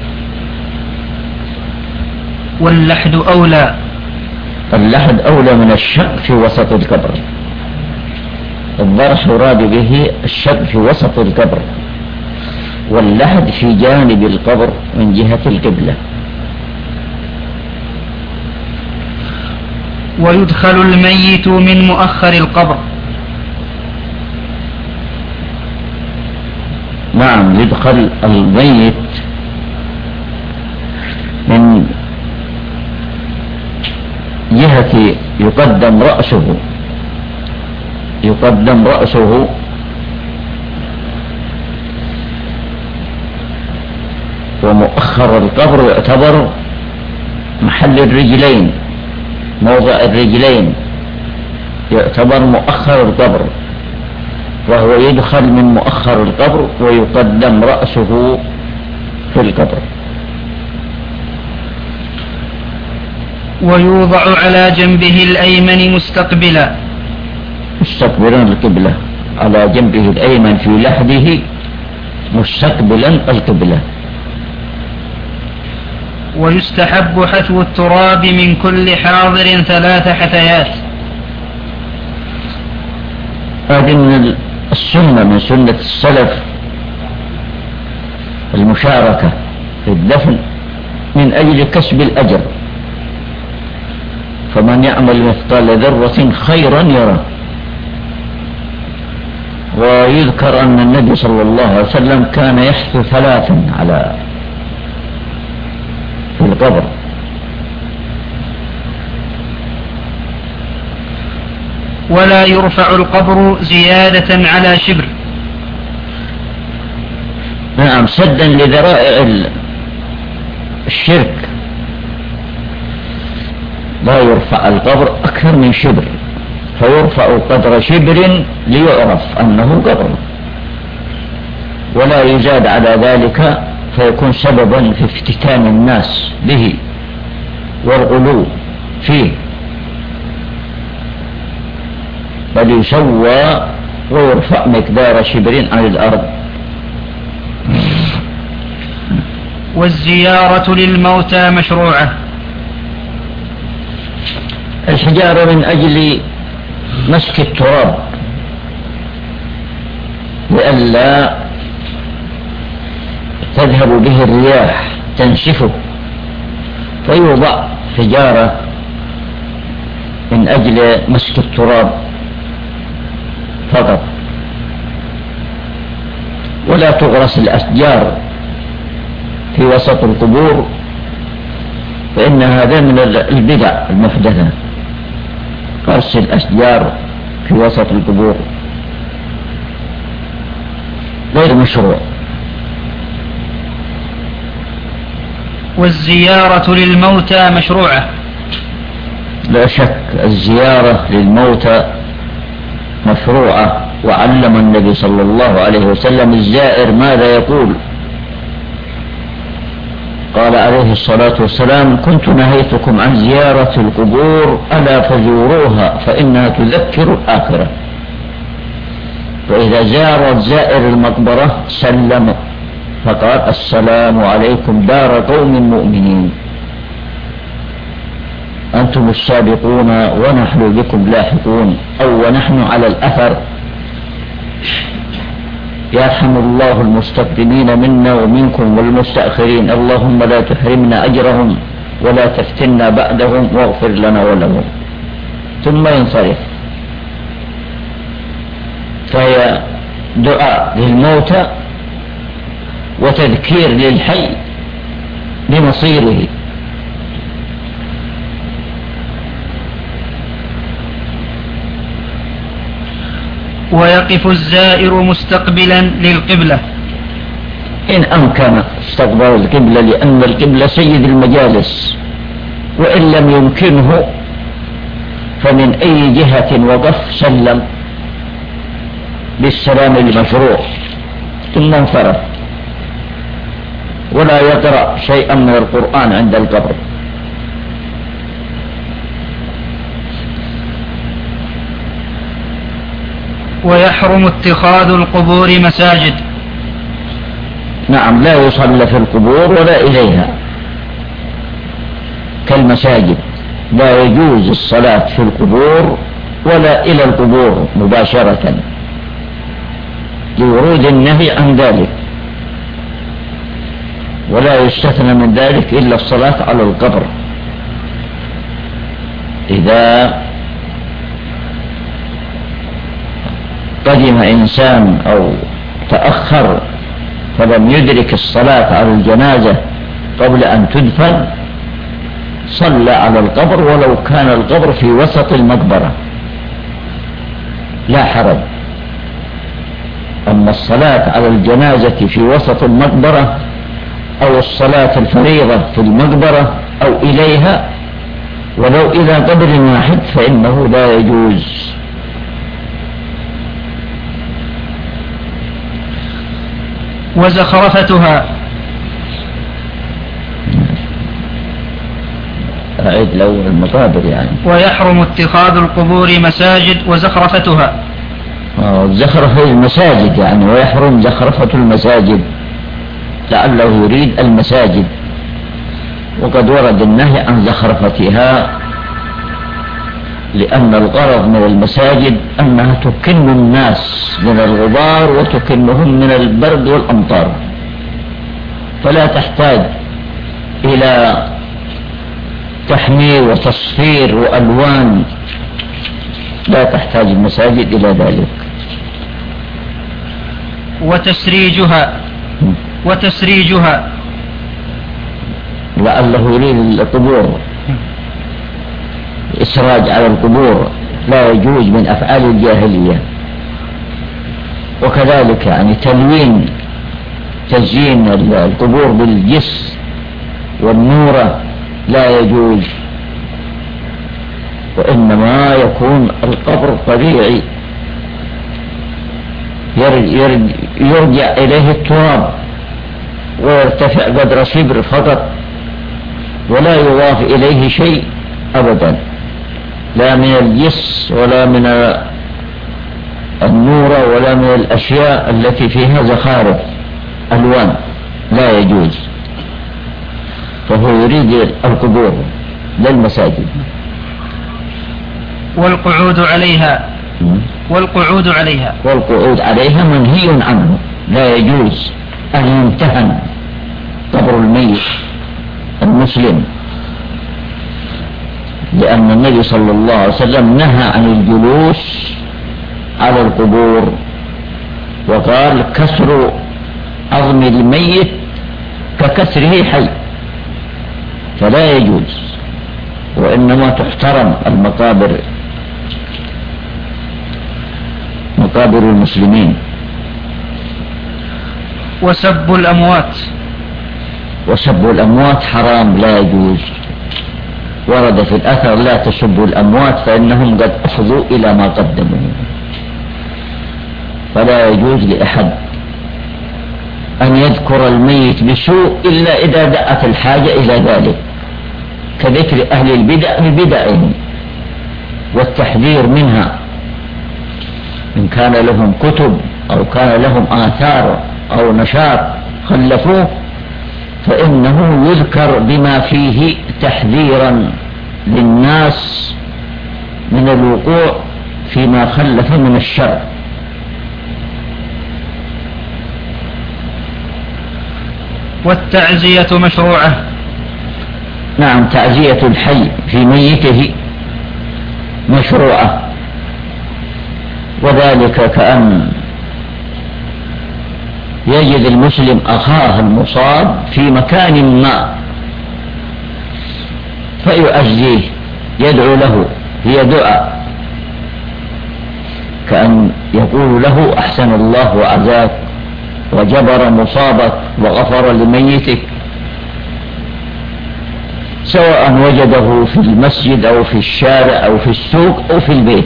واللحد أولى اللحد أولى من الشق في وسط القبر. الضرح يراد به الشق في وسط القبر، واللحد في جانب القبر من جهة القبلة. ويدخل الميت من مؤخر القبر. نعم، يدخل الميت من جهة يقدم رأسه يقدم رأسه ومؤخر القبر يعتبر محل الرجلين، موضع الرجلين يعتبر مؤخر القبر، وهو يدخل من مؤخر القبر ويقدم رأسه في القبر. ويوضع على جنبه الأيمن مستقبلا مستقبلا القبلة، على جنبه الأيمن في لحده مستقبلا القبلة. ويستحب حثو التراب من كل حاضر ثلاث حثيات. هذه من السنة، من سنة السلف المشاركة في الدفن من أجل كسب الأجر، فمن يعمل مثقال ذرة خيرا يرى ويذكر أن النبي صلى الله عليه وسلم كان يحث ثلاثا على في القبر. ولا يرفع القبر زيادة على شبر. نعم، سدا لذرائع الشرك، لا يرفع القبر أكثر من شبر، فيرفع قدر شبر ليعرف أنه قبر، ولا يزاد على ذلك فيكون سببا في افتتان الناس به والغلو فيه، بل يسوى ويرفع مقدار شبر عن الأرض. والزيارة للموتى مشروعة. الحجارة من أجل مسك التراب لئلا تذهب به الرياح تنسفه، فيوضع حجارة من أجل مسك التراب فقط، ولا تغرس الأشجار في وسط القبور، فإن هذا من البدع المحدثة، غرس الأشجار في وسط القبور غير مشروع. والزيارة للموتى مشروعة. لا شك الزيارة للموتى مشروعة، وعلم النبي صلى الله عليه وسلم الزائر ماذا يقول. قال عليه الصلاة والسلام: كنت نهيتكم عن زيارة القبور ألا فزوروها فإنها تذكر الآخرة. فإذا زار الزائر المقبرة سلم فقال: السلام عليكم دار قوم مؤمنين، أنتم السابقون ونحن بكم لاحقون، أو ونحن على الأثر، يرحم الله المستقدمين منا ومنكم والمستأخرين، اللهم لا تحرمنا أجرهم ولا تفتنا بعدهم واغفر لنا ولهم، ثم ينصرف. فهي دعاء للموتى وتذكير للحي بمصيره. ويقف الزائر مستقبلا للقبلة إن أمكن استقبال القبلة، لأن القبلة سيد المجالس، وإن لم يمكنه فمن أي جهة وقف سلم بالسلام المشروع ثم انصرف، ولا يقرأ شيئا من القرآن عند القبر. ويحرم اتخاذ القبور مساجد. نعم، لا يصلى في القبور ولا إليها كالمساجد، لا يجوز الصلاة في القبور ولا إلى القبور مباشرة لورود النهي عن ذلك، ولا يستثنى من ذلك إلا الصلاة على القبر. إذا قدم إنسان أو تأخر فلم يدرك الصلاة على الجنازة قبل أن تدفن صلى على القبر ولو كان القبر في وسط المقبرة، لا حرج. أما الصلاة على الجنازة في وسط المقبرة أو الصلاة الفريضة في المقبرة أو إليها ولو إلى قبر واحد فإنه لا يجوز. وزخرفتها. أعيد لو المقابر يعني. ويحرم اتخاذ القبور مساجد وزخرفتها. آه زخرفة المساجد يعني، ويحرم زخرفة المساجد، لعله يريد المساجد، وقد ورد النهي عن زخرفتها، لأن الغرض من المساجد أنها تكن الناس من الغبار وتكنهم من البرد والأمطار، فلا تحتاج إلى تحمير وتصفير وألوان، لا تحتاج المساجد إلى ذلك. وتسريجها وتسريجها لعله يريد القبور، إسراج على القبور لا يجوز من أفعال الجاهلية. وكذلك يعني تلوين تزيين القبور بالجس والنورة لا يجوز، وإنما يكون القبر طبيعي يرجع إليه التراب ويرتفع قدر شبر فقط، ولا يضاف إليه شيء أبدا، لا من الجس ولا من النور ولا من الأشياء التي فيها زخارف ألوان، لا يجوز. فهو يريد القبور للمساجد. والقعود عليها والقعود عليها والقعود عليها منهي عنه، لا يجوز أن يمتهن قبر الميت المسلم، لأن النبي صلى الله عليه وسلم نهى عن الجلوس على القبور، وقال كسر عظم الميت ككسره حي، فلا يجوز، وإنما تحترم المقابر مقابر المسلمين. وسب الأموات وسب الأموات حرام لا يجوز، ورد في الأثر لا تسبوا الأموات فإنهم قد أفضوا إلى ما قدموا، فلا يجوز لأحد أن يذكر الميت بسوء إلا إذا دعت الحاجة إلى ذلك، كذكر أهل البدع ببدعهم والتحذير منها، إن كان لهم كتب أو كان لهم آثار أو نشاط خلفوه فإنه يذكر بما فيه تحذيرا للناس من الوقوع فيما خلف من الشر. والتعزية مشروعة. نعم، تعزية الحي في ميته مشروعة، وذلك كأن يجد المسلم أخاه المصاب في مكان ما فيؤزيه، يدعو له، هي دعاء، كأن يقول له أحسن الله وعزاك وجبر مصابك وغفر لميتك، سواء وجده في المسجد أو في الشارع أو في السوق أو في البيت،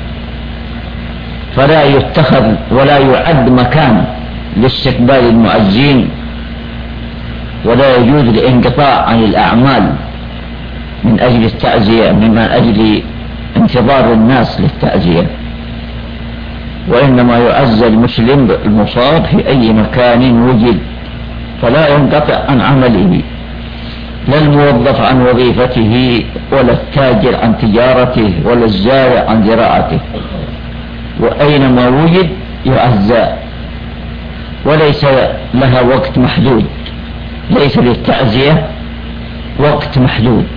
فلا يتخذ ولا يعد مكان لاستقبال المؤذين، ولا يجوز الانقطاع عن الأعمال من أجل التعزية من أجل انتظار الناس للتعزية، وإنما يعزى المسلم المصاب في أي مكان وجد، فلا ينقطع عن عمله، لا الموظف عن وظيفته ولا التاجر عن تجارته ولا الزارع عن زراعته، وأينما وجد يعزى، وليس لها وقت محدود، ليس للتعزية وقت محدود،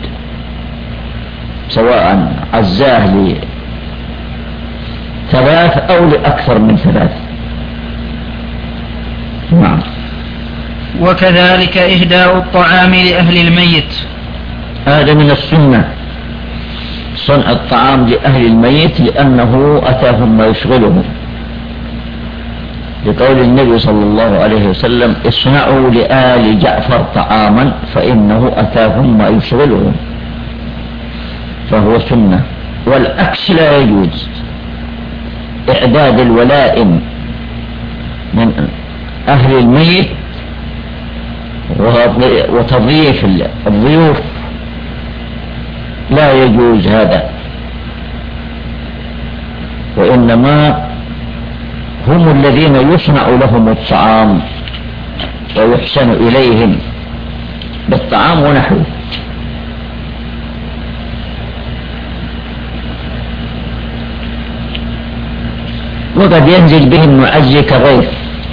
سواء عزاه لثلاث أو لأكثر من ثلاث. نعم. وكذلك إهداء الطعام لأهل الميت، هذا من السنة، صنع الطعام لأهل الميت، لأنه أتاهم ما يشغلهم، لقول النبي صلى الله عليه وسلم اصنعوا لآل جعفر طعاما فإنه أتاهم ما يشغلهم، فهو سنة. والعكس لا يجوز، إعداد الولائم من أهل الميت وتضييف الضيوف لا يجوز هذا، وإنما هم الذين يصنع لهم الطعام ويحسن إليهم بالطعام ونحوه. وقد ينزل بهم معزي كغيث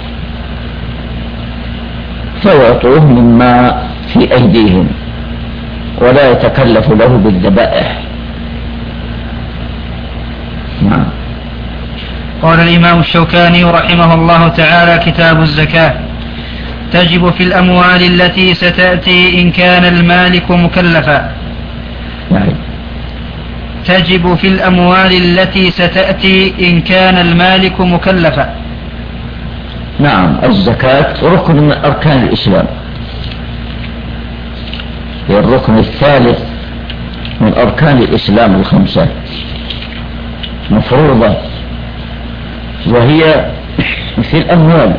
فيعطوه مما في أيديهم ولا يتكلف له بالذبائح. نعم. قال الإمام الشوكاني رحمه الله تعالى: كتاب الزكاة. تجب في الأموال التي ستأتي إن كان المالك مكلفا. نعم. تجب في الأموال التي ستأتي إن كان المالك مكلفا. نعم، الزكاة ركن من أركان الإسلام، هي الركن الثالث من أركان الإسلام الخمسة، مفروضة، وهي في الأموال،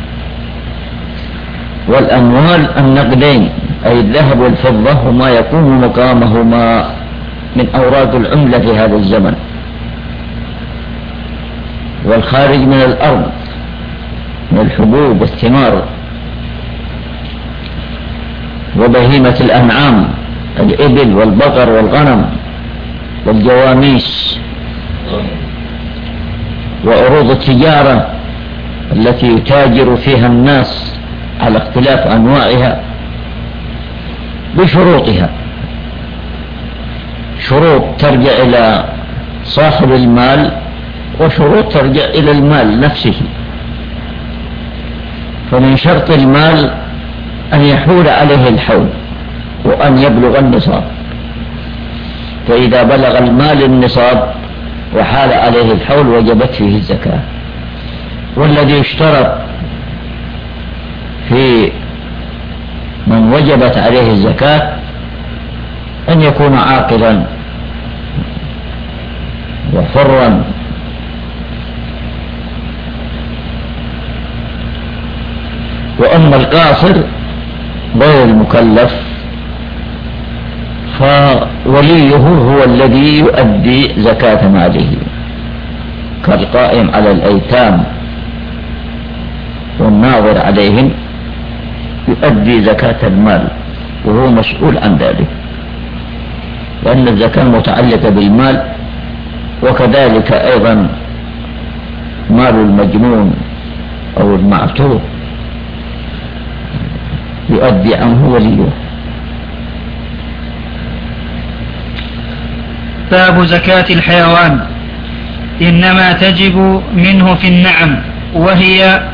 والأموال النقدين أي الذهب والفضة وما يكون مقامهما من أوراق العملة في هذا الزمن، والخارج من الأرض من الحبوب والثمار وبهيمة الأنعام الإبل والبقر والغنم والجواميس، وعروض التجارة التي يتاجر فيها الناس على اختلاف أنواعها بشروطها، شروط ترجع إلى صاحب المال وشروط ترجع إلى المال نفسه. فمن شرط المال أن يحول عليه الحول وأن يبلغ النصاب، فإذا بلغ المال النصاب وحال عليه الحول وجبت فيه الزكاة. والذي يشترط في من وجبت عليه الزكاة أن يكون عاقلا وحرا، وأما القاصر غير المكلف فوليه هو الذي يؤدي زكاة ماله، كالقائم على الأيتام والناظر عليهم يؤدي زكاة المال وهو مسؤول عن ذلك، لأن الزكاة متعلقة بالمال، وكذلك أيضا مال المجنون أو المعتوه يؤدي عنه وليه. باب زكاة الحيوان. إنما تجب منه في النعم، وهي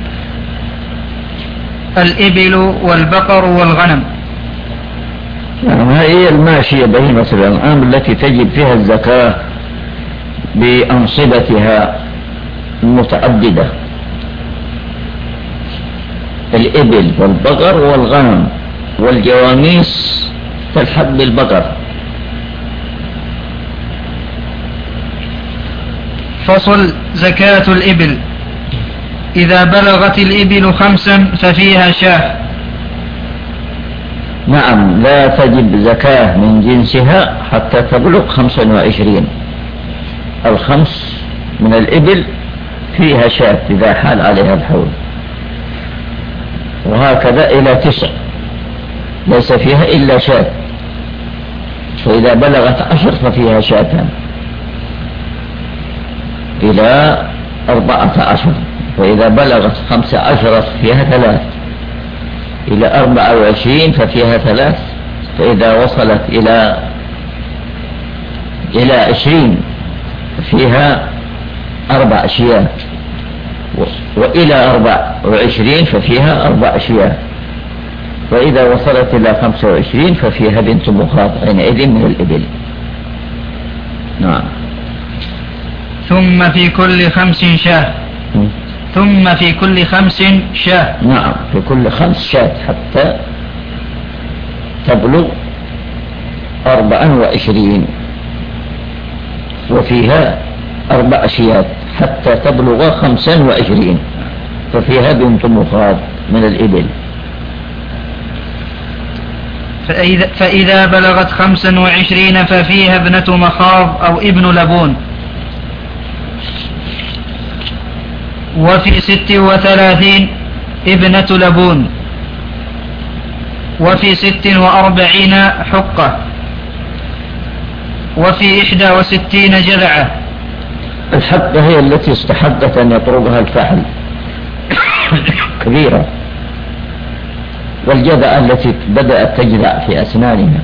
الإبل والبقر والغنم. نعم، هي الماشية بهيمة الأنعام التي تجب فيها الزكاة بأنصبتها المتعددة، الإبل والبقر والغنم والجواميس تلحق بالبقر. فصل. زكاة الإبل. إذا بلغت الإبل خمسا ففيها شاة. نعم، لا تجب زكاة من جنسها حتى تبلغ خمسا وعشرين. الخمس من الإبل فيها شاة إذا حال عليها الحول، وهكذا إلى تسع ليس فيها إلا شاة، فإذا بلغت عشر ففيها شاتان، إلى أربعة عشر، وإذا بلغت خمسة عشر فيها ثلاث، إلى أربعة وعشرين ففيها ثلاث، فإذا وصلت إلى إلى عشرين فيها أربع أشياء، وإلى أربع وعشرين ففيها أربع أشياء، وإذا وصلت إلى خمسة وعشرين ففيها بنت مخاض حينئذ من الإبل. نعم. ثم في كل خمس شاة. ثم في كل خمس شاة. نعم، في كل خمس شاة حتى تبلغ أربعا وعشرين، وفيها أربع أشياء حتى تبلغ خمسا وعشرين ففيها بنت مخاض من الإبل. فإذا, فإذا بلغت خمسا وعشرين ففيها ابنة مخاض أو ابن لبون. وفي ست وثلاثين ابنة لبون. وفي ست وأربعين حقة. وفي إحدى وستين جذعة. الحقة هي التي استحقت أن يطرقها الفحل كبيرة، والجذعة التي بدأت تجذع في أسنانها.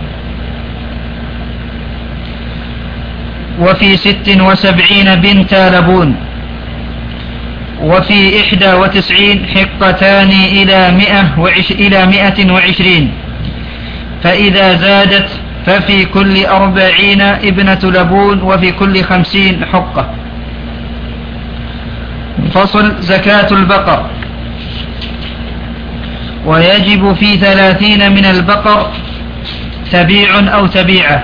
وفي ست وسبعين بنت لبون. وفي إحدى وتسعين حقتان إلى مئة وعش إلى مئة وعشرين، فإذا زادت ففي كل أربعين ابنة لبون، وفي كل خمسين حقة. فصل. زكاة البقر. ويجب في ثلاثين من البقر تبيع أو تبيعة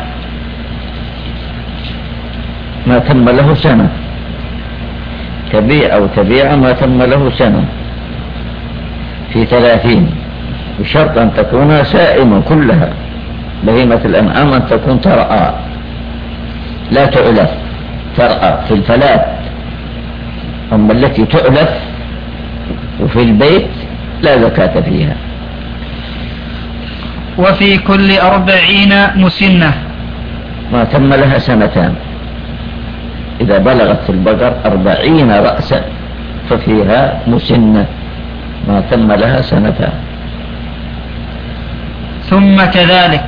ما تم له سنة، تبيع أو تبيعة ما تم له سنة في ثلاثين، بشرط أن تكون سائمة كلها. بهيمة الأنعام أن تكون ترعى لا تؤلف، ترعى في الفلات. أما التي تؤلف وفي البيت لا زكاة فيها. وفي كل أربعين مسنة ما تم لها سنتان. إذا بلغت في البقر أربعين رأسا ففيها مسنة ما تم لها سنتان. ثم كذلك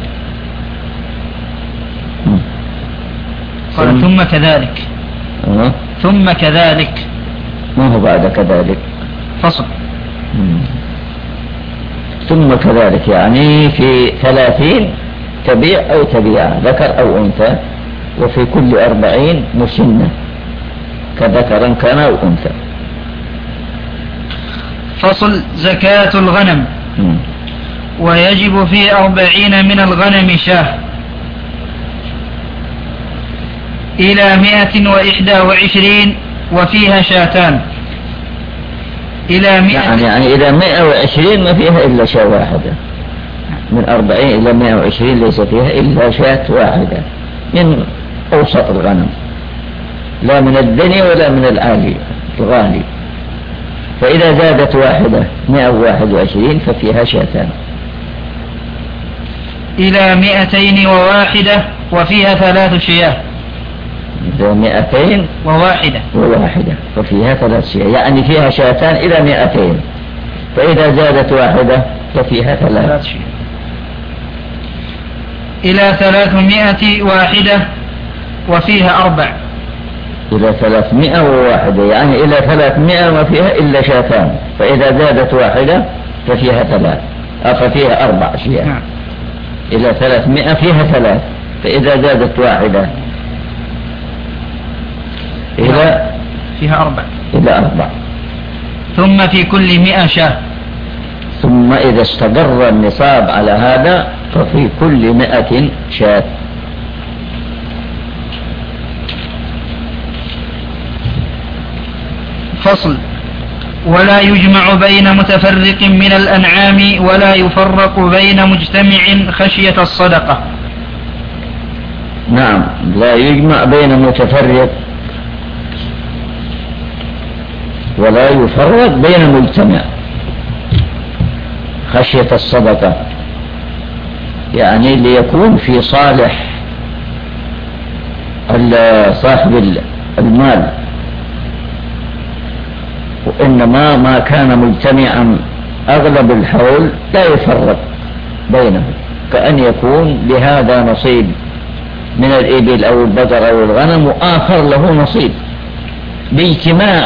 قال ثم كذلك أه؟ ثم كذلك ما هو بعد كذلك؟ فصل. مم. ثم كذلك يعني في ثلاثين تبيع أو تبيع، ذكر أو أنثى، وفي كل أربعين مسنة كذكر كان أو أنثى. فصل. زكاة الغنم. مم. ويجب في أربعين من الغنم شاه إلى مئة وإحدى وعشرين، وفيها شاتان إلى مئة يعني, يعني إلى مئة وعشرين ما فيها إلا شاة واحدة. من أربعين إلى مئة وعشرين ليس فيها إلا شاة واحدة من أوسط الغنم، لا من الدني ولا من العالي الغالي. فإذا زادت واحدة مئة وواحد وعشرين ففيها شاتان إلى مئتين وواحدة، وفيها ثلاث شياه. إذا مئتين وواحدة وواحدة ففيها ثلاث شياه، يعني فيها شاتان إلى مئتين. فإذا زادت واحدة ففيها ثلاث شياه. إلى ثلاثمائة واحدة، وفيها أربع. إلى ثلاثمائة وواحدة يعني إلى ثلاثمائة ما فيها إلا شاتان. فإذا زادت واحدة ففيها ثلاث، ففيها أربع شياه. نعم. إلى ثلاثمائة فيها ثلاث، فإذا زادت واحدة إلى فيها أربع إلى أربع. ثم في كل مئة شاه. ثم إذا استقر النصاب على هذا ففي كل مئة شاة. فصل. ولا يجمع بين متفرق من الأنعام، ولا يفرق بين مجتمع خشية الصدقة. نعم، لا يجمع بين متفرق ولا يفرق بين مجتمع خشية الصدقة، يعني ليكون في صالح صاحب المال. وإنما ما كان مجتمعا أغلب الحول لا يفرق بينه، كأن يكون لهذا نصيب من الإبل أو البقر أو الغنم وآخر له نصيب. باجتماع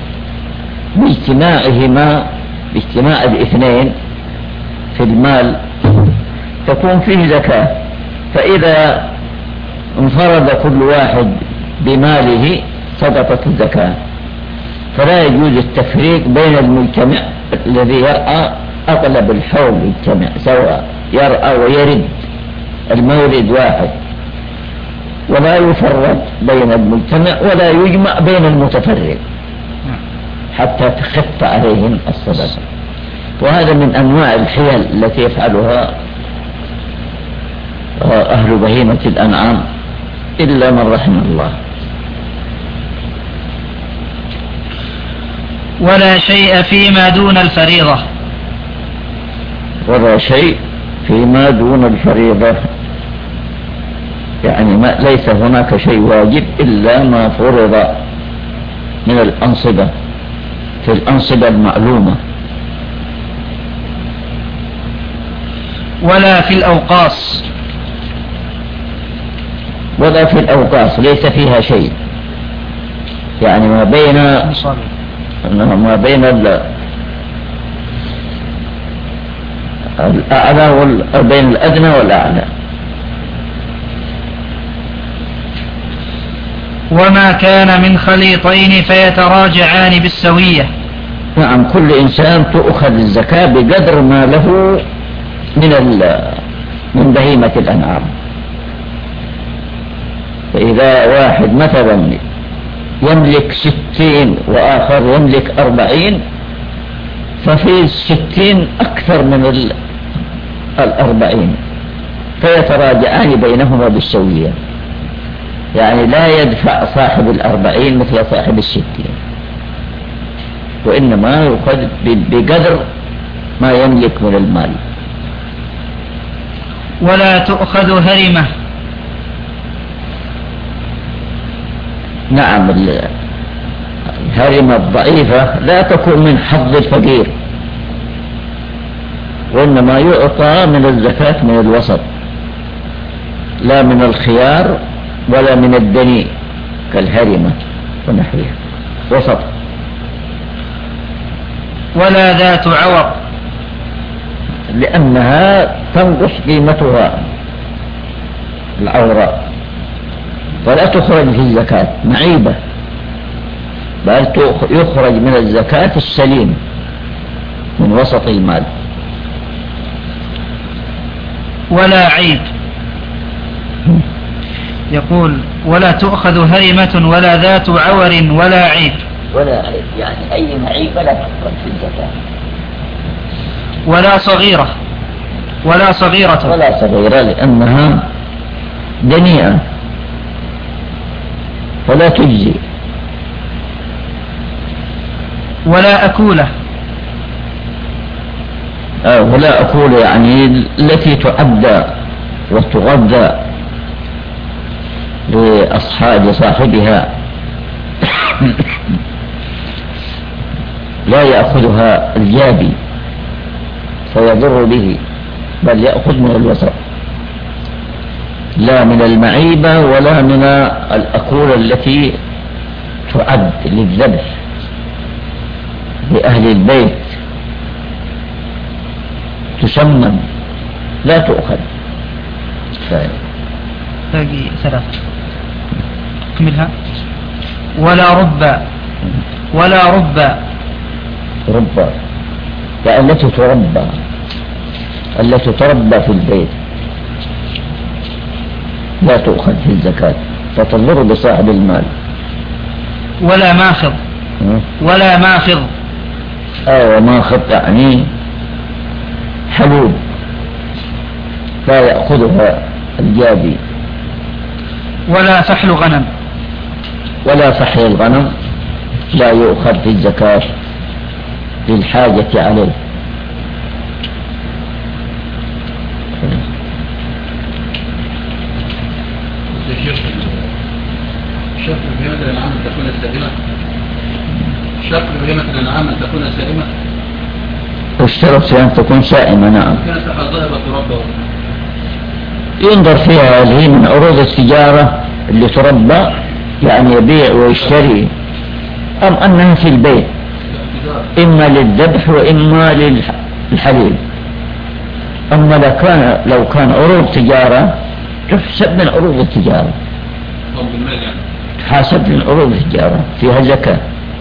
باجتماعهما باجتماع الاثنين في المال تكون فيه زكاة. فإذا انفرد كل واحد بماله سقطت الزكاة. فلا يجوز التفريق بين المجتمع الذي يرعى أغلب الحول يجتمع سواء، يرعى ويرد المورد واحد، ولا يفرق بين المجتمع ولا يجمع بين المتفرق حتى تخف عليهم الصدقة. وهذا من أنواع الحيل التي يفعلها أهل بهيمة الأنعام إلا من رحم الله. ولا شيء فيما دون الفريضة. ولا شيء فيما دون الفريضة يعني ما ليس هناك شيء واجب إلا ما فرض من الأنصبة في الأنصبة المعلومة. ولا في الأوقاص. ولا في الأوقاص ليس فيها شيء، يعني ما بين أنه ما بين الأعلى وال... بين الأدنى والأعلى. وما كان من خليطين فيتراجعان بالسوية. نعم، كل إنسان تؤخذ الزكاة بقدر ما له من ال... من بهيمة الأنعام. فإذا واحد مثلا يملك ستين وآخر يملك أربعين، ففي الستين أكثر من ال... الأربعين، فيتراجعان بينهما بالسوية. يعني لا يدفع صاحب الأربعين مثل صاحب الستين، وإنما يؤخذ بقدر ما يملك من المال. ولا تؤخذ هرمة. نعم، الهرمة الضعيفة لا تكون من حظ الفقير، وإنما يعطى من الزكاة من الوسط، لا من الخيار ولا من الدني كالهرمة ونحوها، وسط. ولا ذات عوق، لأنها تنقص قيمتها العوراء، ولا تخرج في الزكاة معيبة، بل يخرج من الزكاة السليم من وسط المال. ولا عيب، يقول ولا تؤخذ هرمة ولا ذات عور ولا عيب. ولا عيب يعني أي معيبة لا تخرج في الزكاة. ولا صغيرة، ولا صغيرة، ولا صغيرة لأنها دنيئة فلا تجزي. ولا أكولة، آه ولا أكولة يعني التي تعدى وتغذى لأصحاب صاحبها لا يأخذها الجابي فيضر به، بل يأخذ من الوسط، لا من المعيبة ولا من الأكولة التي تعد للذبح لأهل البيت، تسمن لا تؤخذ. باقي ثلاث اكملها. ولا ربا، ولا ربا، ربا يعني التي تربى، التي تربى في البيت لا تؤخذ في الزكاة فتضر بصاحب المال. ولا ماخذ، ولا ماخذ، أو ماخذ يعني حلوب لا يأخذها الجابي. ولا فحل غنم، ولا فحل الغنم لا يؤخذ في الزكاة للحاجة عليه. شرط بهيمة الأنعام أن تكون سائمة. شرط بهيمة الأنعام أن تكون سائمة. والشرط أن تكون سائمة. نعم. كانت حظها وتربى. ينظر فيها هل هي من عروض التجارة اللي تربى يعني يبيع ويشتري، أم أنها في البيت إما للذبح وإما للحليب. أما لو كان لو كان عروض تجارة تحسب من عروض التجارة، تحاسب من عروض التجارة فيها زكاة.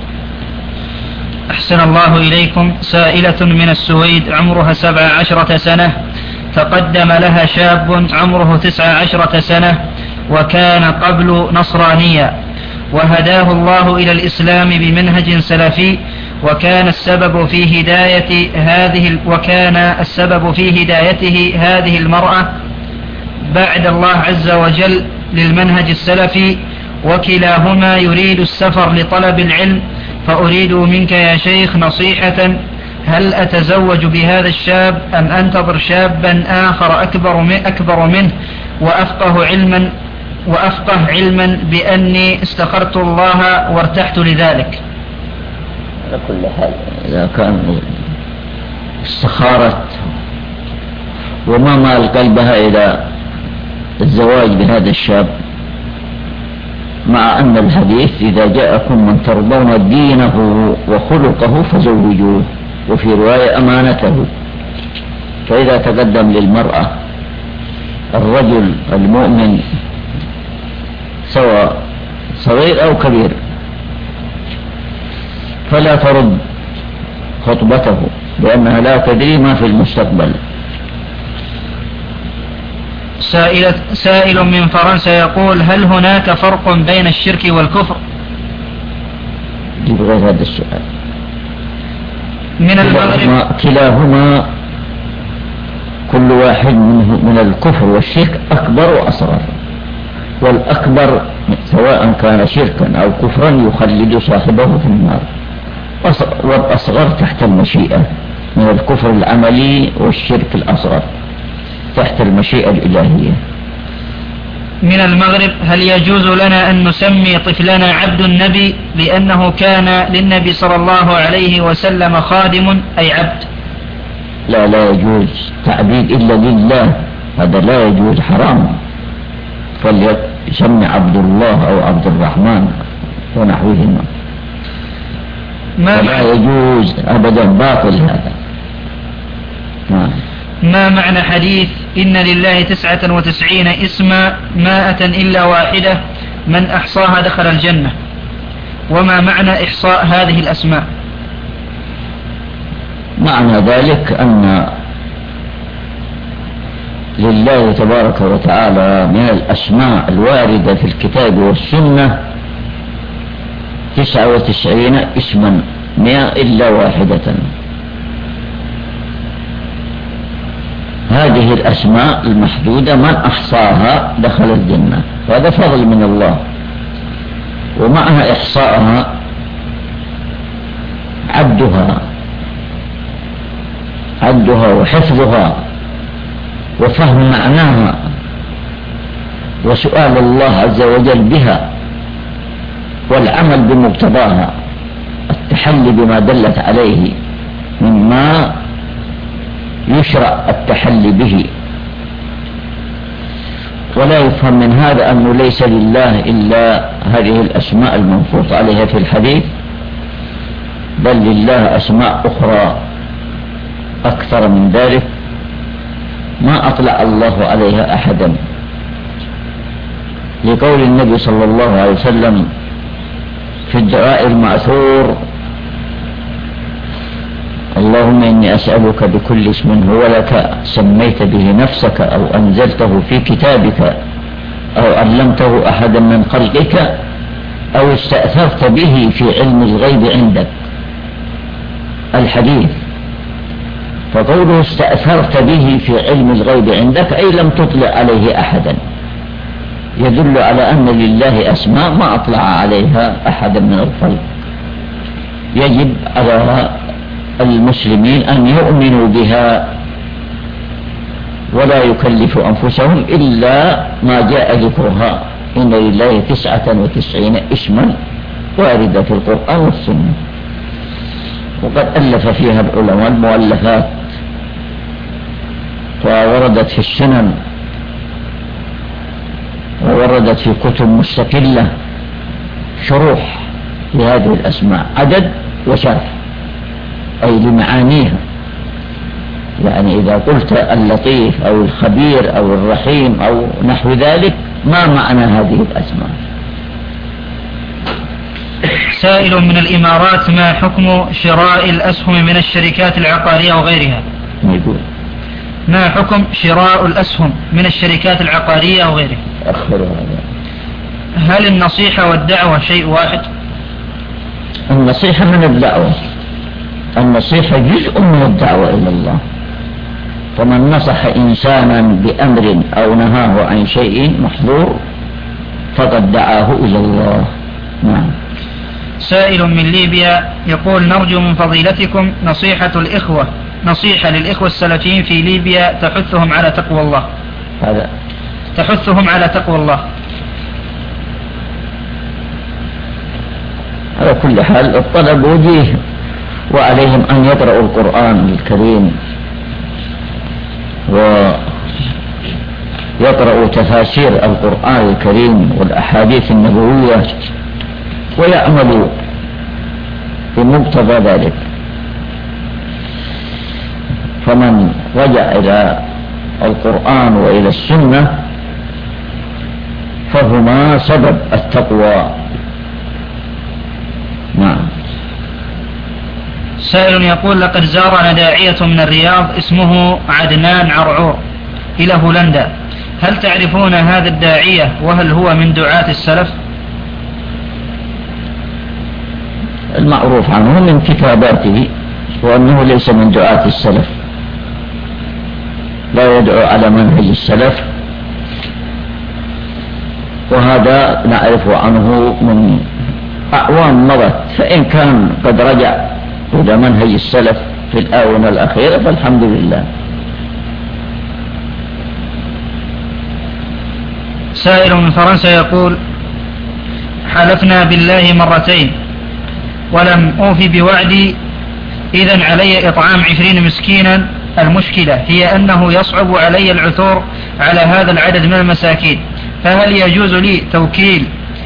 أحسن الله إليكم. سائلة من السويد عمرها سبع عشرة سنة، تقدم لها شاب عمره تسع عشرة سنة وكان قبل نصرانيا، وهداه الله إلى الإسلام بمنهج سلفي، وكان السبب في هداية هذه وكان السبب في هدايته هذه المرأة بعد الله عز وجل للمنهج السلفي، وكلاهما يريد السفر لطلب العلم، فأريد منك يا شيخ نصيحة، هل أتزوج بهذا الشاب أم أنتظر شابا آخر أكبر من أكبر منه وأفقه علما وأفقه علما بأني استخرت الله وارتحت لذلك؟ على كل حال إذا كان استخارت وما مال قلبها إلى الزواج بهذا الشاب مع أن الحديث إذا جاءكم من ترضون دينه وخلقه فزوجوه، وفي رواية أمانته. فإذا تقدم للمرأة الرجل المؤمن سواء صغير أو كبير فلا ترد خطبته، لأنها لا تدري ما في المستقبل. سائل, سائل من فرنسا يقول: هل هناك فرق بين الشرك والكفر؟ يبغى هذا السؤال. من المغرب كلاهما كل واحد منه من الكفر والشرك أكبر وأصغر، والأكبر سواء كان شركا أو كفرا يخلد صاحبه في النار، والأصغر تحت المشيئة من الكفر العملي والشرك الأصغر تحت المشيئة الإلهية. من المغرب: هل يجوز لنا أن نسمي طفلنا عبد النبي لأنه كان للنبي صلى الله عليه وسلم خادم أي عبد؟ لا لا يجوز تعبيد إلا لله، هذا لا يجوز، حرام. فليسمي عبد الله أو عبد الرحمن ونحوهما، ما لا يجوز أبدا، باطل هذا. ما, ما معنى حديث إن لله تسعة وتسعين اسما ما أتى إلا واحدة من أحصاها دخل الجنة؟ وما معنى إحصاء هذه الأسماء؟ معنى ذلك أن لله تبارك وتعالى من الأسماء الواردة في الكتاب والسنة تسعة وتسعين اسما مئة إلا واحدة. هذه الأسماء المحدودة من أحصاها دخل الجنة، وهذا فضل من الله. ومعنى إحصاءها عدها عدها وحفظها وفهم معناها وسؤال الله عز وجل بها والعمل بمقتضاها، التحلي بما دلت عليه مما يشرع التحلي به. ولا يفهم من هذا أنه ليس لله إلا هذه الأسماء المنصوص عليها في الحديث، بل لله أسماء أخرى أكثر من ذلك ما أطلع الله عليها أحدا، لقول النبي صلى الله عليه وسلم في الدعاء المأثور: اللهم إني أسألك بكل اسم هو لك سميت به نفسك أو أنزلته في كتابك أو علمته أحدا من خلقك أو استأثرت به في علم الغيب عندك. الحديث. فقوله استأثرت به في علم الغيب عندك أي لم تطلع عليه أحدا، يدل على أن لله أسماء ما أطلع عليها أحدا من الخلق. يجب على المسلمين أن يؤمنوا بها ولا يكلفوا أنفسهم إلا ما جاء ذكرها. إن لله تسعة وتسعين اسما واردة في القرآن والسنة، وقد ألف فيها العلماء المؤلفات، ووردت في السنن ووردت في كتب مستقلة شروح لهذه الأسماء عدد وشرح أي لمعانيها. يعني إذا قلت اللطيف أو الخبير أو الرحيم أو نحو ذلك ما معنى هذه الأسماء؟ سائل من الإمارات: ما حكم شراء الأسهم من الشركات العقارية وغيرها؟ يقول ما حكم شراء الأسهم من الشركات العقارية وغيرها؟ هل النصيحة والدعوة شيء واحد؟ النصيحة من الدعوة، النصيحة جزء من الدعوة إلى الله، فمن نصح إنسانا بأمر أو نهاه عن شيء محظور فقد دعاه إلى الله. نعم. سائل من ليبيا يقول: نرجو من فضيلتكم نصيحة الإخوة نصيحة للإخوة السلفيين في ليبيا تحثهم على تقوى الله. هذا تحثهم على تقوى الله. على كل حال الطلب وجيه، وعليهم أن يقرأوا القرآن الكريم يقرأ تفاسير القرآن الكريم والأحاديث النبوية ويعمل بمقتضى ذلك. فمن رجع إلى القرآن وإلى السنة فهما سبب التقوى. نعم. سائل يقول: لقد زارنا داعية من الرياض اسمه عدنان عرعور إلى هولندا، هل تعرفون هذا الداعية وهل هو من دعاة السلف؟ المعروف عنه من كتاباته وأنه ليس من دعاة السلف، لا يدعو على منهج السلف، وهذا نعرف عنه من أعوام مضت. فإن كان قد رجع إلى منهج السلف في الآونة الأخيرة فالحمد لله. سائل من فرنسا يقول: حلفنا بالله مرتين ولم أوفي بوعدي، إذن علي إطعام عشرين مسكينا. المشكلة هي أنه يصعب علي العثور على هذا العدد من المساكين، فهل يجوز لي توكيل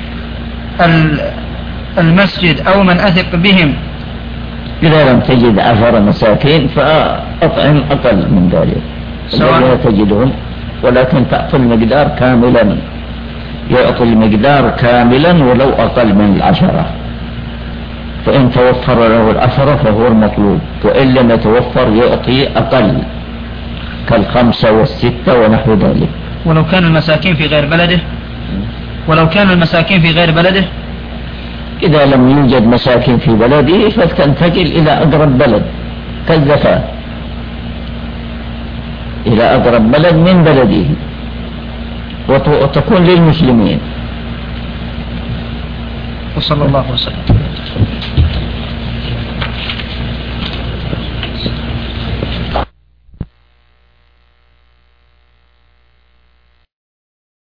المسجد أو من أثق بهم؟ إذا لم تجد عشر مساكين فأطعم أقل من ذلك، لا تجدهم، ولكن تعطي المقدار كاملا، يعطي المقدار كاملا ولو أقل من العشرة، فإن توفر له العشرة فهو المطلوب، وإن لم يتوفر يعطي أقل كالخمسة والستة ونحو ذلك. ولو كان المساكين في غير بلده ولو كان المساكين في غير بلده إذا لم يوجد مساكين في بلده فلتنتقل إلى أقرب بلد كالزكاة، إلى أقرب بلد من بلده وتكون للمسلمين. وصلى الله وسلم.